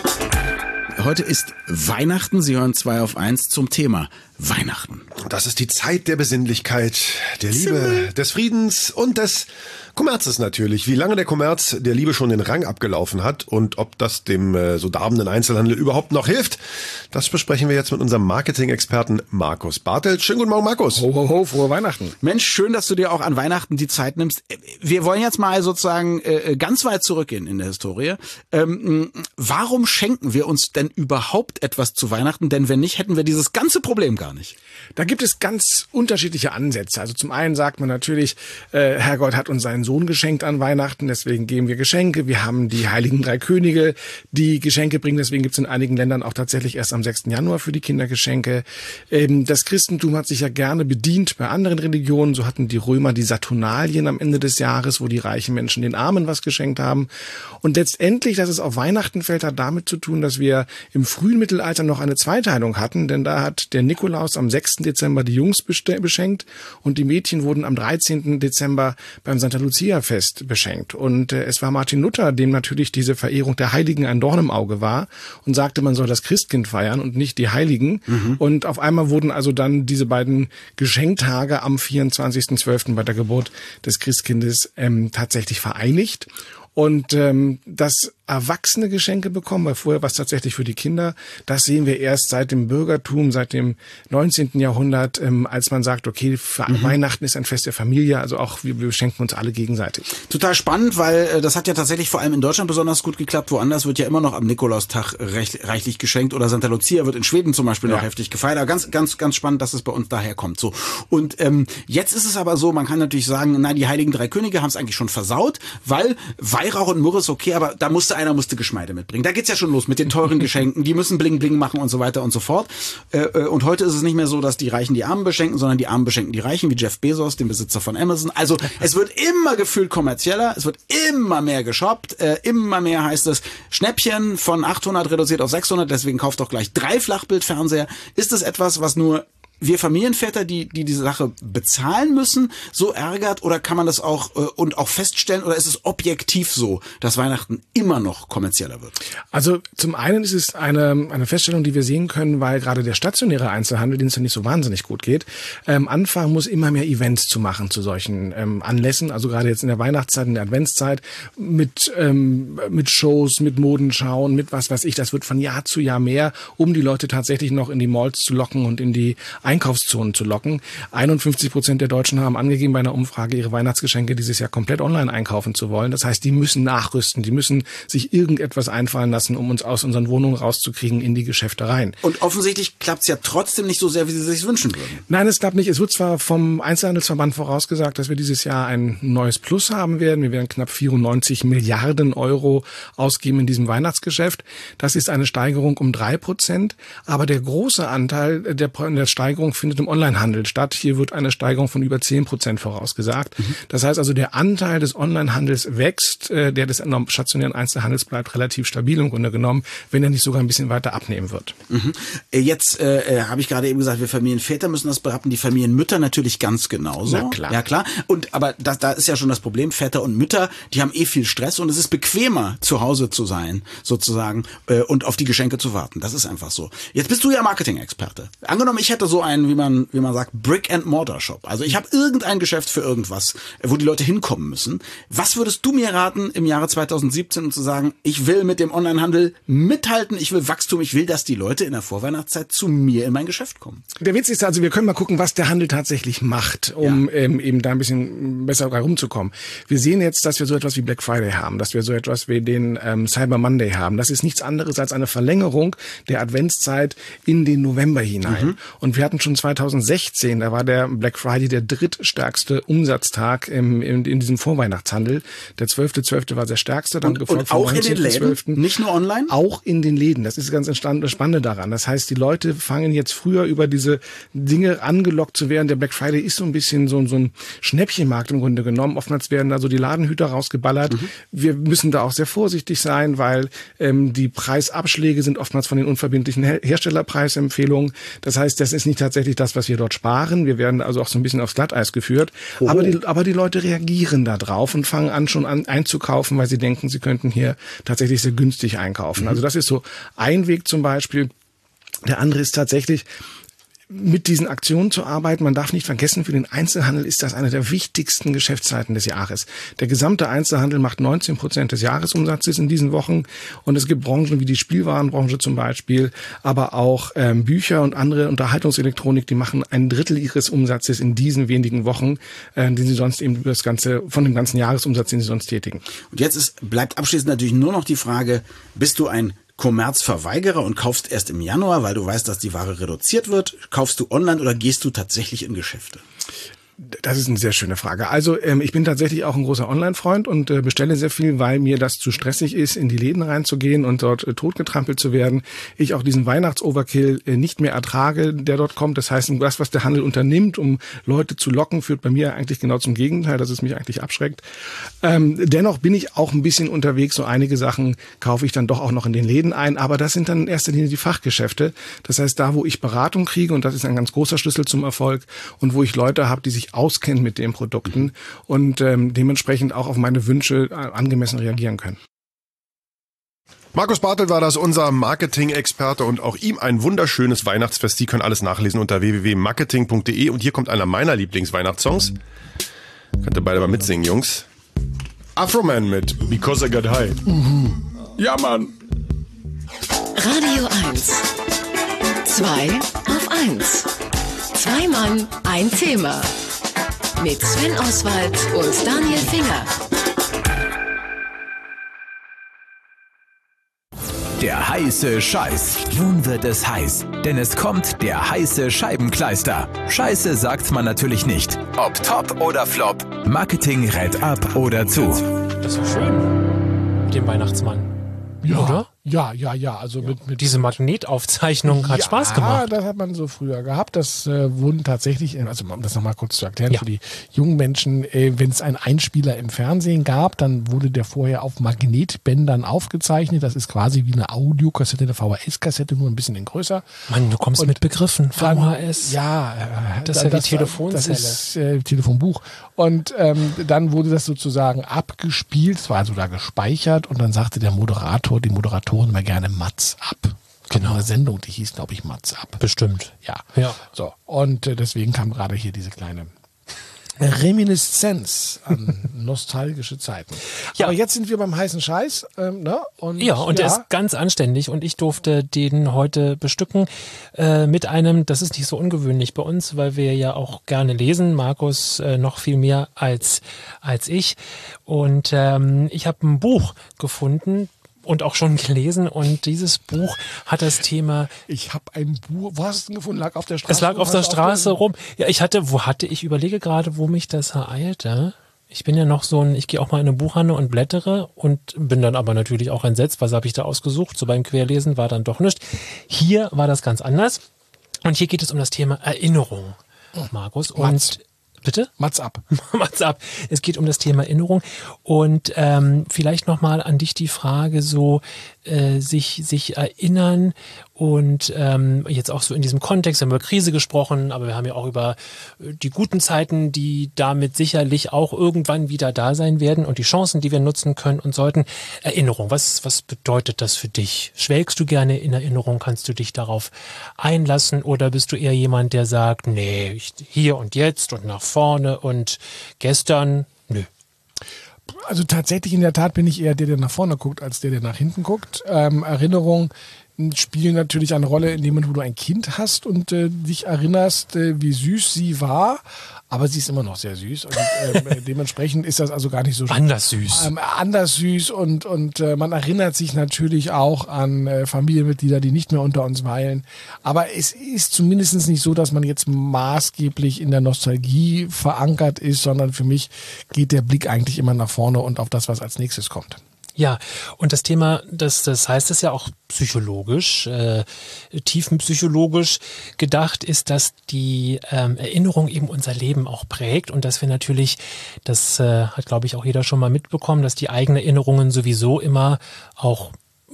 Heute ist Weihnachten. Sie hören zwei auf eins zum Thema Weihnachten. Das ist die Zeit der Besinnlichkeit, der Liebe, des Friedens und des Kommerzes natürlich. Wie lange der Kommerz der Liebe schon den Rang abgelaufen hat und ob das dem äh, so darbenden Einzelhandel überhaupt noch hilft, das besprechen wir jetzt mit unserem Marketing-Experten Markus Bartelt. Schönen guten Morgen, Markus. Ho, ho, ho, frohe Weihnachten. Mensch, schön, dass du dir auch an Weihnachten die Zeit nimmst. Wir wollen jetzt mal sozusagen äh, ganz weit zurückgehen in der Historie. Ähm, warum schenken wir uns denn überhaupt etwas zu Weihnachten? Denn wenn nicht, hätten wir dieses ganze Problem gar nicht. Da gibt es ganz unterschiedliche Ansätze. Also zum einen sagt man natürlich, äh, Herrgott hat uns seinen Sohn geschenkt an Weihnachten, deswegen geben wir Geschenke. Wir haben die heiligen drei Könige, die Geschenke bringen. Deswegen gibt es in einigen Ländern auch tatsächlich erst am sechsten Januar für die Kinder Geschenke. Ähm, das Christentum hat sich ja gerne bedient bei anderen Religionen. So hatten die Römer die Saturnalien am Ende des Jahres, wo die reichen Menschen den Armen was geschenkt haben. Und letztendlich, dass es auf Weihnachten fällt, hat damit zu tun, dass wir im frühen Mittelalter noch eine Zweiteilung hatten. Denn da hat der Nikolaus am sechsten Dezember die Jungs beschenkt und die Mädchen wurden am dreizehnten Dezember beim Santa Lucia-Fest beschenkt. Und äh, es war Martin Luther, dem natürlich diese Verehrung der Heiligen ein Dorn im Auge war und sagte, man soll das Christkind feiern und nicht die Heiligen. Mhm. Und auf einmal wurden also dann diese beiden Geschenktage am vierundzwanzigsten zwölften bei der Geburt des Christkindes ähm, tatsächlich vereinigt. Und ähm, das erwachsene Geschenke bekommen, weil vorher war es tatsächlich für die Kinder. Das sehen wir erst seit dem Bürgertum, seit dem neunzehnten Jahrhundert, ähm, als man sagt, okay, mhm. Weihnachten ist ein Fest der Familie, also auch wir beschenken uns alle gegenseitig. Total spannend, weil äh, das hat ja tatsächlich vor allem in Deutschland besonders gut geklappt. Woanders wird ja immer noch am Nikolaustag recht, reichlich geschenkt oder Santa Lucia wird in Schweden zum Beispiel ja. noch heftig gefeiert. Aber ganz, ganz, ganz spannend, dass es bei uns daher kommt. So. Und ähm, jetzt ist es aber so, man kann natürlich sagen, na, die Heiligen Drei Könige haben es eigentlich schon versaut, weil Weihrauch und Myrrhe ist okay, aber da musste einer musste Geschmeide mitbringen. Da geht's ja schon los mit den teuren Geschenken. Die müssen bling bling machen und so weiter und so fort. Und heute ist es nicht mehr so, dass die Reichen die Armen beschenken, sondern die Armen beschenken die Reichen, wie Jeff Bezos, den Besitzer von Amazon. Also es wird immer gefühlt kommerzieller, es wird immer mehr geshoppt, immer mehr heißt es Schnäppchen von achthundert reduziert auf sechshundert, deswegen kauft doch gleich drei Flachbildfernseher. Ist es etwas, was nur wir Familienväter, die die diese Sache bezahlen müssen, so ärgert, oder kann man das auch äh, und auch feststellen, oder ist es objektiv so, dass Weihnachten immer noch kommerzieller wird? Also zum einen ist es eine eine Feststellung, die wir sehen können, weil gerade der stationäre Einzelhandel, den es ja nicht so wahnsinnig gut geht, ähm, anfangen muss, immer mehr Events zu machen zu solchen ähm, Anlässen, also gerade jetzt in der Weihnachtszeit, in der Adventszeit, mit ähm, mit Shows, mit Modenschauen, mit was weiß ich, das wird von Jahr zu Jahr mehr, um die Leute tatsächlich noch in die Malls zu locken und in die Einkaufszonen zu locken. einundfünfzig Prozent der Deutschen haben angegeben bei einer Umfrage, ihre Weihnachtsgeschenke dieses Jahr komplett online einkaufen zu wollen. Das heißt, die müssen nachrüsten, die müssen sich irgendetwas einfallen lassen, um uns aus unseren Wohnungen rauszukriegen in die Geschäfte rein. Und offensichtlich klappt es ja trotzdem nicht so sehr, wie Sie sich wünschen würden. Nein, es klappt nicht. Es wird zwar vom Einzelhandelsverband vorausgesagt, dass wir dieses Jahr ein neues Plus haben werden. Wir werden knapp vierundneunzig Milliarden Euro ausgeben in diesem Weihnachtsgeschäft. Das ist eine Steigerung um drei Prozent. Aber der große Anteil der, der Steigerung Steigerung findet im Onlinehandel statt. Hier wird eine Steigerung von über zehn Prozent vorausgesagt. Mhm. Das heißt also, der Anteil des Onlinehandels wächst, der des stationären Einzelhandels bleibt relativ stabil im Grunde genommen, wenn er nicht sogar ein bisschen weiter abnehmen wird. Mhm. Jetzt äh, habe ich gerade eben gesagt, wir Familienväter müssen das beraten, die Familienmütter natürlich ganz genauso. Na klar. Ja klar. Und aber da, da ist ja schon das Problem, Väter und Mütter, die haben eh viel Stress und es ist bequemer, zu Hause zu sein, sozusagen, äh, und auf die Geschenke zu warten. Das ist einfach so. Jetzt bist du ja Marketing-Experte. Angenommen, ich hätte so einen, wie man, wie man sagt, Brick-and-Mortar-Shop. Also ich habe irgendein Geschäft für irgendwas, wo die Leute hinkommen müssen. Was würdest du mir raten im Jahre zweitausendsiebzehn, um zu sagen, ich will mit dem Onlinehandel mithalten, ich will Wachstum, ich will, dass die Leute in der Vorweihnachtszeit zu mir in mein Geschäft kommen? Der Witz ist also, wir können mal gucken, was der Handel tatsächlich macht, um ja. ähm, eben da ein bisschen besser herumzukommen. Wir sehen jetzt, dass wir so etwas wie Black Friday haben, dass wir so etwas wie den ähm, Cyber Monday haben. Das ist nichts anderes als eine Verlängerung der Adventszeit in den November hinein. Mhm. Und wir hatten schon zweitausendsechzehn, da war der Black Friday der drittstärkste Umsatztag im, in, in diesem Vorweihnachtshandel. Der zwölfte zwölfte war der stärkste, dann und, gefolgt und vom auch in den Läden, zwölften nicht nur online? Auch in den Läden. Das ist ganz das Spannende daran. Das heißt, die Leute fangen jetzt früher über diese Dinge angelockt zu werden. Der Black Friday ist so ein bisschen so, so ein Schnäppchenmarkt im Grunde genommen. Oftmals werden da so die Ladenhüter rausgeballert. Mhm. Wir müssen da auch sehr vorsichtig sein, weil ähm, die Preisabschläge sind oftmals von den unverbindlichen Her- Herstellerpreisempfehlungen. Das heißt, das ist nicht tatsächlich das, was wir dort sparen. Wir werden also auch so ein bisschen aufs Glatteis geführt. Oh. Aber die, aber die Leute reagieren da drauf und fangen an, schon an einzukaufen, weil sie denken, sie könnten hier tatsächlich sehr günstig einkaufen. Mhm. Also das ist so ein Weg zum Beispiel. Der andere ist tatsächlich, mit diesen Aktionen zu arbeiten. Man darf nicht vergessen, für den Einzelhandel ist das eine der wichtigsten Geschäftszeiten des Jahres. Der gesamte Einzelhandel macht neunzehn Prozent des Jahresumsatzes in diesen Wochen und es gibt Branchen wie die Spielwarenbranche zum Beispiel, aber auch ähm, Bücher und andere Unterhaltungselektronik, die machen ein Drittel ihres Umsatzes in diesen wenigen Wochen, äh, den sie sonst eben das ganze, von dem ganzen Jahresumsatz, den sie sonst tätigen. Und jetzt ist, bleibt abschließend natürlich nur noch die Frage, bist du ein Kommerzverweigerer und kaufst erst im Januar, weil du weißt, dass die Ware reduziert wird? Kaufst du online oder gehst du tatsächlich in Geschäfte? Das ist eine sehr schöne Frage. Also ähm, ich bin tatsächlich auch ein großer Online-Freund und äh, bestelle sehr viel, weil mir das zu stressig ist, in die Läden reinzugehen und dort äh, totgetrampelt zu werden. Ich auch diesen Weihnachts-Overkill äh, nicht mehr ertrage, der dort kommt. Das heißt, das, was der Handel unternimmt, um Leute zu locken, führt bei mir eigentlich genau zum Gegenteil, dass es mich eigentlich abschreckt. Ähm, dennoch bin ich auch ein bisschen unterwegs. So einige Sachen kaufe ich dann doch auch noch in den Läden ein. Aber das sind dann in erster Linie die Fachgeschäfte. Das heißt, da, wo ich Beratung kriege, und das ist ein ganz großer Schlüssel zum Erfolg, und wo ich Leute habe, die sich auskennt mit den Produkten und ähm, dementsprechend auch auf meine Wünsche angemessen reagieren können. Markus Bartelt war das, unser Marketing-Experte, und auch ihm ein wunderschönes Weihnachtsfest. Sie können alles nachlesen unter w w w punkt marketing punkt d e und hier kommt einer meiner Lieblingsweihnachtssongs. Könnt ihr beide mal mitsingen, Jungs. Afroman mit Because I Got High. Mhm. Ja, Mann. Radio eins. Zwei auf eins. Zwei Mann, ein Thema. Mit Sven Oswald und Daniel Finger. Der heiße Scheiß. Nun wird es heiß, denn es kommt der heiße Scheibenkleister. Scheiße sagt man natürlich nicht. Ob top oder flop. Marketing rät ab oder zu. Das ist ja schön mit dem Weihnachtsmann. Ja, oder? Ja, ja, ja. Also mit, mit diese Magnetaufzeichnung hat ja, Spaß gemacht. Ja, das hat man so früher gehabt. Das äh, wurden tatsächlich, also um das nochmal kurz zu erklären, ja. für die jungen Menschen, äh, wenn es einen Einspieler im Fernsehen gab, dann wurde der vorher auf Magnetbändern aufgezeichnet. Das ist quasi wie eine Audiokassette, eine V H S-Kassette, nur ein bisschen in größer. Mann, du kommst und mit Begriffen. V H S. Dann, ja, äh, das ist ja wie Telefonzelle. Das ist äh, Telefonbuch. Und ähm, dann wurde das sozusagen abgespielt, es war also da gespeichert, und dann sagte der Moderator, die Moderatorin immer gerne Mats ab. Genau, eine Sendung, die hieß, glaube ich, Mats ab. Bestimmt. Ja. ja. So, und äh, deswegen kam gerade hier diese kleine Reminiszenz an nostalgische Zeiten. Ja. Aber jetzt sind wir beim heißen Scheiß. Ähm, ne? und, ja, und ja. der ist ganz anständig, und ich durfte den heute bestücken äh, mit einem, das ist nicht so ungewöhnlich bei uns, weil wir ja auch gerne lesen, Markus äh, noch viel mehr als, als ich. Und ähm, ich habe ein Buch gefunden, und auch schon gelesen, und dieses Buch hat das Thema... Ich habe ein Buch... Wo hast du es gefunden? Lag auf der Straße? Es lag auf der Straße rum. Ja, ich hatte... Wo hatte ich... Überlege gerade, wo mich das ereilte. Ich bin ja noch so ein... Ich gehe auch mal in eine Buchhandlung und blättere und bin dann aber natürlich auch entsetzt. Was habe ich da ausgesucht? So beim Querlesen war dann doch nichts. Hier war das ganz anders. Und hier geht es um das Thema Erinnerung, Markus. Und Mats. Bitte? Mats ab. Mats ab. Es geht um das Thema Erinnerung. Und ähm, vielleicht nochmal an dich die Frage, so äh, sich, sich erinnern und ähm, jetzt auch so in diesem Kontext, wir haben über Krise gesprochen, aber wir haben ja auch über die guten Zeiten, die damit sicherlich auch irgendwann wieder da sein werden und die Chancen, die wir nutzen können und sollten. Erinnerung, was, was bedeutet das für dich? Schwelgst du gerne in Erinnerung? Kannst du dich darauf einlassen oder bist du eher jemand, der sagt, nee, ich, hier und jetzt und nach vorne und gestern, nö. Also tatsächlich in der Tat bin ich eher der, der nach vorne guckt, als der, der nach hinten guckt. Ähm, Erinnerung spielen natürlich eine Rolle in dem Moment, wo du ein Kind hast und äh, dich erinnerst, äh, wie süß sie war. Aber sie ist immer noch sehr süß und äh, dementsprechend ist das also gar nicht so anders süß. Ähm, anders süß und, und äh, man erinnert sich natürlich auch an äh, Familienmitglieder, die nicht mehr unter uns weilen. Aber es ist zumindest nicht so, dass man jetzt maßgeblich in der Nostalgie verankert ist, sondern für mich geht der Blick eigentlich immer nach vorne und auf das, was als nächstes kommt. Ja, und das Thema, das, das heißt es ja auch psychologisch, äh, tiefenpsychologisch gedacht ist, dass die ähm, Erinnerung eben unser Leben auch prägt und dass wir natürlich, das äh, hat glaube ich auch jeder schon mal mitbekommen, dass die eigenen Erinnerungen sowieso immer auch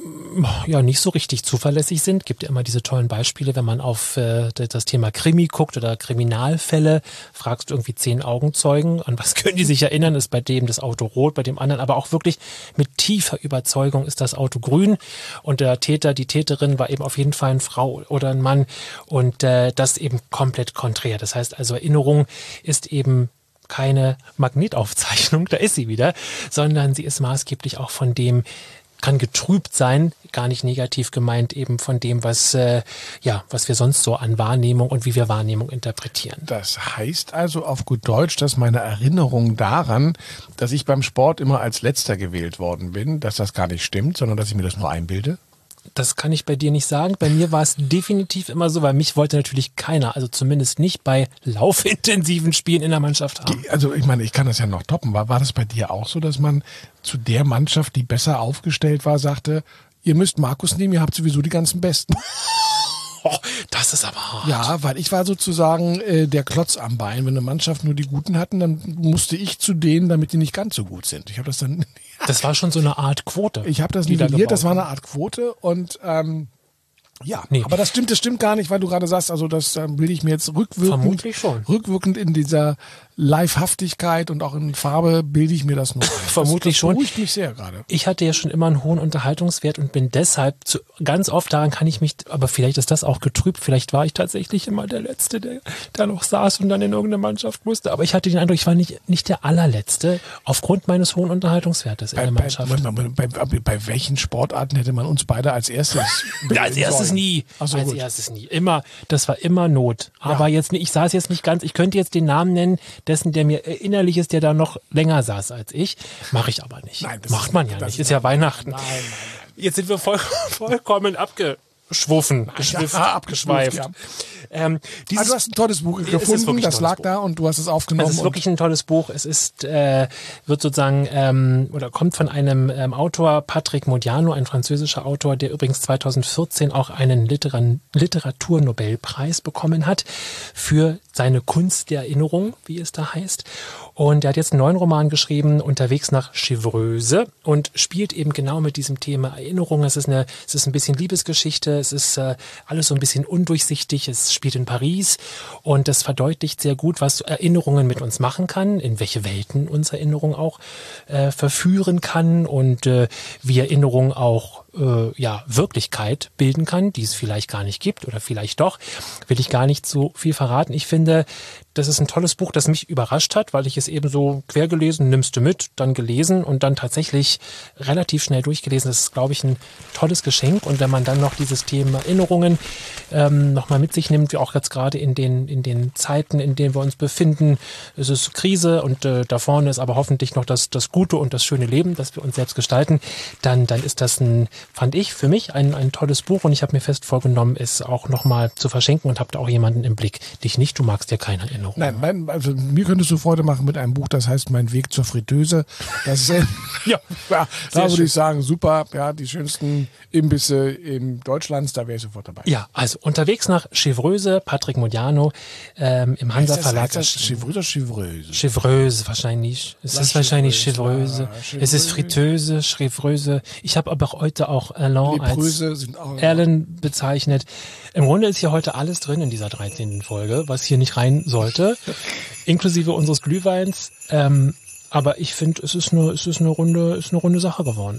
ja nicht so richtig zuverlässig sind. Gibt ja immer diese tollen Beispiele, wenn man auf äh, das Thema Krimi guckt oder Kriminalfälle, fragst du irgendwie zehn Augenzeugen, an was können die sich erinnern, ist bei dem das Auto rot, bei dem anderen, aber auch wirklich mit tiefer Überzeugung ist das Auto grün und der Täter, die Täterin war eben auf jeden Fall eine Frau oder ein Mann und äh, das eben komplett konträr. Das heißt also, Erinnerung ist eben keine Magnetaufzeichnung, da ist sie wieder, sondern sie ist maßgeblich auch von dem, kann getrübt sein, gar nicht negativ gemeint, eben von dem, was, äh, ja, was wir sonst so an Wahrnehmung und wie wir Wahrnehmung interpretieren. Das heißt also auf gut Deutsch, dass meine Erinnerung daran, dass ich beim Sport immer als Letzter gewählt worden bin, dass das gar nicht stimmt, sondern dass ich mir das nur einbilde? Das kann ich bei dir nicht sagen. Bei mir war es definitiv immer so, weil mich wollte natürlich keiner, also zumindest nicht bei laufintensiven Spielen in der Mannschaft haben. Also ich meine, ich kann das ja noch toppen. War, war das bei dir auch so, dass man zu der Mannschaft, die besser aufgestellt war, sagte, ihr müsst Markus nehmen, ihr habt sowieso die ganzen Besten? Oh, das ist aber hart. Ja, weil ich war sozusagen äh, der Klotz am Bein. Wenn eine Mannschaft nur die Guten hatten, dann musste ich zu denen, damit die nicht ganz so gut sind. Ich habe das dann... Das war schon so eine Art Quote. Ich habe das nivelliert, das war eine Art Quote und ähm, ja, nee. Aber das stimmt, das stimmt gar nicht, weil du gerade sagst, also das ähm, will ich mir jetzt rückwirkend, vermutlich schon. Rückwirkend in dieser Livehaftigkeit und auch in Farbe bilde ich mir das nur ein. Vermutlich das, das schon. Das beruhigt mich sehr gerade. Ich hatte ja schon immer einen hohen Unterhaltungswert und bin deshalb zu, ganz oft daran kann ich mich, aber vielleicht ist das auch getrübt, vielleicht war ich tatsächlich immer der Letzte, der da noch saß und dann in irgendeine Mannschaft musste. Aber ich hatte den Eindruck, ich war nicht, nicht der Allerletzte aufgrund meines hohen Unterhaltungswertes in bei, der Mannschaft. Bei, bei, bei, bei welchen Sportarten hätte man uns beide als erstes? Ja, als erstes sollen? nie. So, als gut. erstes nie. Immer, das war immer Not. Aber ja. jetzt nicht, ich saß jetzt nicht ganz, ich könnte jetzt den Namen nennen, dessen, der mir innerlich ist, der da noch länger saß als ich. Mache ich aber nicht. Nein, das Macht man ja nicht. Ist, ist ja Weihnachten. Nein, nein, nein. Jetzt sind wir voll, vollkommen abgeschwuffen, geschwifft, ja, abgeschweift. Ja. Ähm, also du hast ein tolles Buch gefunden, das lag Buch. da und du hast es aufgenommen. Es ist wirklich ein tolles Buch. Es ist, äh, wird sozusagen, ähm, oder kommt von einem ähm, Autor, Patrick Modiano, ein französischer Autor, der übrigens zweitausendvierzehn auch einen Literan- Literaturnobelpreis bekommen hat für seine Kunst der Erinnerung, wie es da heißt. Und er hat jetzt einen neuen Roman geschrieben, Unterwegs nach Chevreuse, und spielt eben genau mit diesem Thema Erinnerung. Es ist eine, es ist ein bisschen Liebesgeschichte, es ist äh, alles so ein bisschen undurchsichtig, es spielt in Paris und das verdeutlicht sehr gut, was Erinnerungen mit uns machen kann, in welche Welten uns Erinnerung auch äh, verführen kann und äh, wie Erinnerung auch äh, ja, Wirklichkeit bilden kann, die es vielleicht gar nicht gibt oder vielleicht doch, will ich gar nicht so viel verraten. Ich finde, das ist ein tolles Buch, das mich überrascht hat, weil ich es eben so quer gelesen, nimmst du mit, dann gelesen und dann tatsächlich relativ schnell durchgelesen. Das ist, glaube ich, ein tolles Geschenk. Und wenn man dann noch dieses Thema Erinnerungen ähm, nochmal mit sich nimmt, wie auch jetzt gerade in den, in den Zeiten, in denen wir uns befinden, es ist Krise und äh, da vorne ist aber hoffentlich noch das, das Gute und das schöne Leben, das wir uns selbst gestalten, dann, dann ist das ein fand ich für mich ein, ein tolles Buch und ich habe mir fest vorgenommen, es auch nochmal zu verschenken und habe da auch jemanden im Blick. Dich nicht, du magst ja keine Erinnerung. Nein, mein, also mir könntest du Freude machen mit einem Buch, das heißt Mein Weg zur Fritteuse. Das, äh, ja, ja, da würde schön. ich sagen, super, ja, die schönsten Imbisse in Deutschlands, da wäre ich sofort dabei. Ja, also unterwegs nach Chevreuse, Patrick Modiano, ähm, im Hansa Verlag. Heißt das Chevreuse oder Chevreuse? Chevreuse wahrscheinlich. Es La ist wahrscheinlich Chevreuse, Chevreuse. la Es ist Chevreuse. Fritteuse, Chevreuse. Ich habe aber heute auch Erlen als Lepröse sind auch. Erlen bezeichnet. Im Grunde ist hier heute alles drin in dieser dreizehnten Folge, was hier nicht rein sollte, inklusive unseres Glühweins. Ähm, aber ich finde, es ist eine, es ist eine runde, ist eine runde Sache geworden.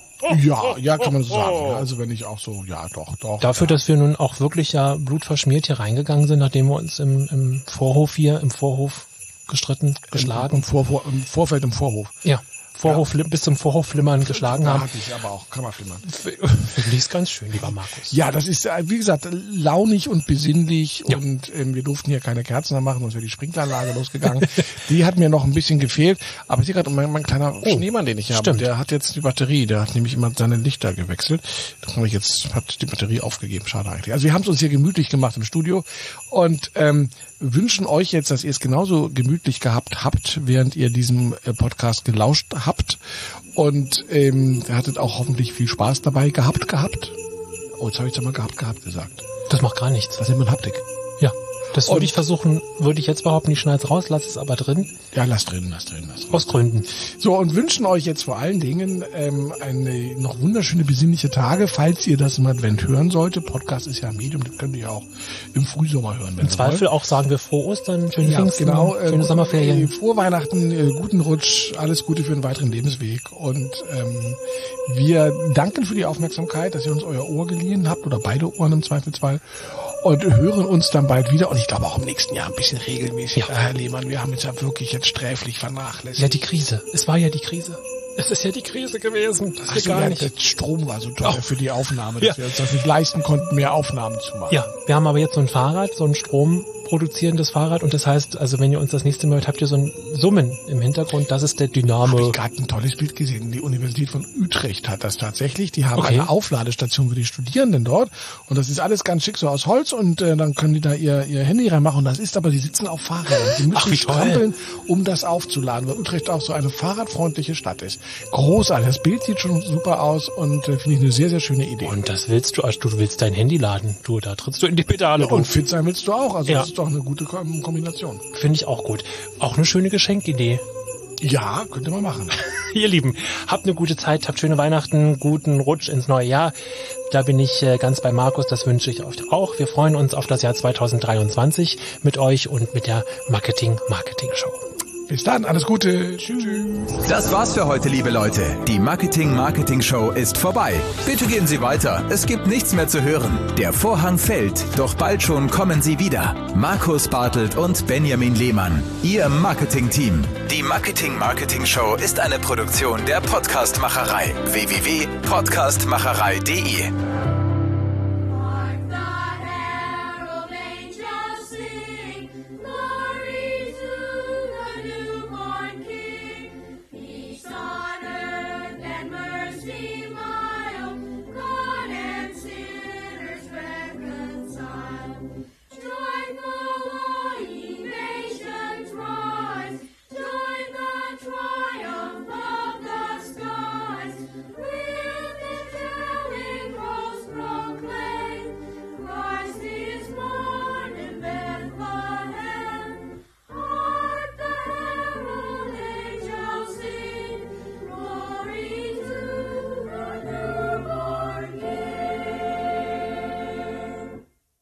Ja, ja, kann man so sagen. Ja, also wenn ich auch so, ja, doch, doch. Dafür, ja. dass wir nun auch wirklich ja blutverschmiert hier reingegangen sind, nachdem wir uns im, im Vorhof hier, im Vorhof gestritten, geschlagen. Im, Vor, Vor, Im Vorfeld, im Vorhof. Ja. Vorhof, ja. Bis zum Vorhofflimmern geschlagen da haben. hatte ich aber auch Kammerflimmern. Finde ich ganz schön, lieber Markus. Ja, das ist, wie gesagt, launig und besinnlich ja. und ähm, wir durften hier keine Kerzen mehr machen, sonst wäre die Sprinkleranlage losgegangen. Die hat mir noch ein bisschen gefehlt, aber ich sehe gerade, mein, mein kleiner oh, Schneemann, den ich habe, stimmt. der hat jetzt die Batterie, der hat nämlich immer seine Lichter gewechselt. Das habe ich jetzt, hat die Batterie aufgegeben, schade eigentlich. Also wir haben es uns hier gemütlich gemacht im Studio und ähm, wünschen euch jetzt, dass ihr es genauso gemütlich gehabt habt, während ihr diesem äh, Podcast gelauscht habt. Und ähm, ihr hattet auch hoffentlich viel Spaß dabei gehabt gehabt. Oh, jetzt habe ich es mal gehabt gehabt gesagt. Das macht gar nichts. Das nennt man Haptik. Ja, das würde Und- ich versuchen, würde ich jetzt behaupten, ich schneide es raus, lass es aber drin, Ja, lasst drin, lasst drin, lasst drin. aus Gründen. So, und wünschen euch jetzt vor allen Dingen ähm, eine noch wunderschöne besinnliche Tage, falls ihr das im Advent hören solltet. Podcast ist ja ein Medium, das könnt ihr ja auch im Frühsommer hören. Wenn Im Zweifel auch sagen wir frohe Ostern, schöne Ja, Pfingsten, genau. Äh, schöne Sommerferien. Äh, frohe Weihnachten, äh, guten Rutsch, alles Gute für den weiteren Lebensweg. Und ähm, wir danken für die Aufmerksamkeit, dass ihr uns euer Ohr geliehen habt oder beide Ohren im Zweifelsfall. Und hören uns dann bald wieder. Und ich glaube auch im nächsten Jahr ein bisschen regelmäßig. Ja. Herr Lehmann, wir haben uns ja wirklich jetzt sträflich vernachlässigt. Ja, die Krise. Es war ja die Krise. Es ist ja die Krise gewesen. Das Ach geht so, gar ja, nicht. der Strom war so teuer Oh. für die Aufnahme, dass Ja. wir uns das nicht leisten konnten, mehr Aufnahmen zu machen. Ja, wir haben aber jetzt so ein Fahrrad, so ein stromproduzierendes Fahrrad und das heißt, also wenn ihr uns das nächste Mal hört, habt ihr so ein Summen im Hintergrund, das ist der Habe Dynamo. ich gerade ein tolles Bild gesehen. Die Universität von Utrecht hat das tatsächlich. Die haben Okay. eine Aufladestation für die Studierenden dort. Und das ist alles ganz schick so aus Holz. Und äh, dann können die da ihr, ihr Handy reinmachen. Und das ist aber, die sitzen auf Fahrrädern. Die müssen Ach, wie toll. strampeln, um das aufzuladen. Weil Utrecht auch so eine fahrradfreundliche Stadt ist. Großartig. Das Bild sieht schon super aus und äh, finde ich eine sehr, sehr schöne Idee. Und das willst du, also du willst dein Handy laden. Du, da trittst du in die Pedale und rum. fit sein willst du auch. Also Ja. das ist doch eine gute Ko- Kombination. Finde ich auch gut. Auch eine schöne Geschenkidee. Ja, könnte man machen. Ihr Lieben, habt eine gute Zeit, habt schöne Weihnachten, guten Rutsch ins neue Jahr. Da bin ich äh, ganz bei Markus, das wünsche ich euch auch. Wir freuen uns auf das Jahr zweitausenddreiundzwanzig mit euch und mit der Marketing-Marketing-Show. Bis dann. Alles Gute. Tschüss. Das war's für heute, liebe Leute. Die Marketing Marketing Show ist vorbei. Bitte gehen Sie weiter. Es gibt nichts mehr zu hören. Der Vorhang fällt, doch bald schon kommen Sie wieder. Markus Bartelt und Benjamin Lehmann, Ihr Marketing-Team. Die Marketing Marketing Show ist eine Produktion der Podcastmacherei. w w w punkt podcastmacherei punkt de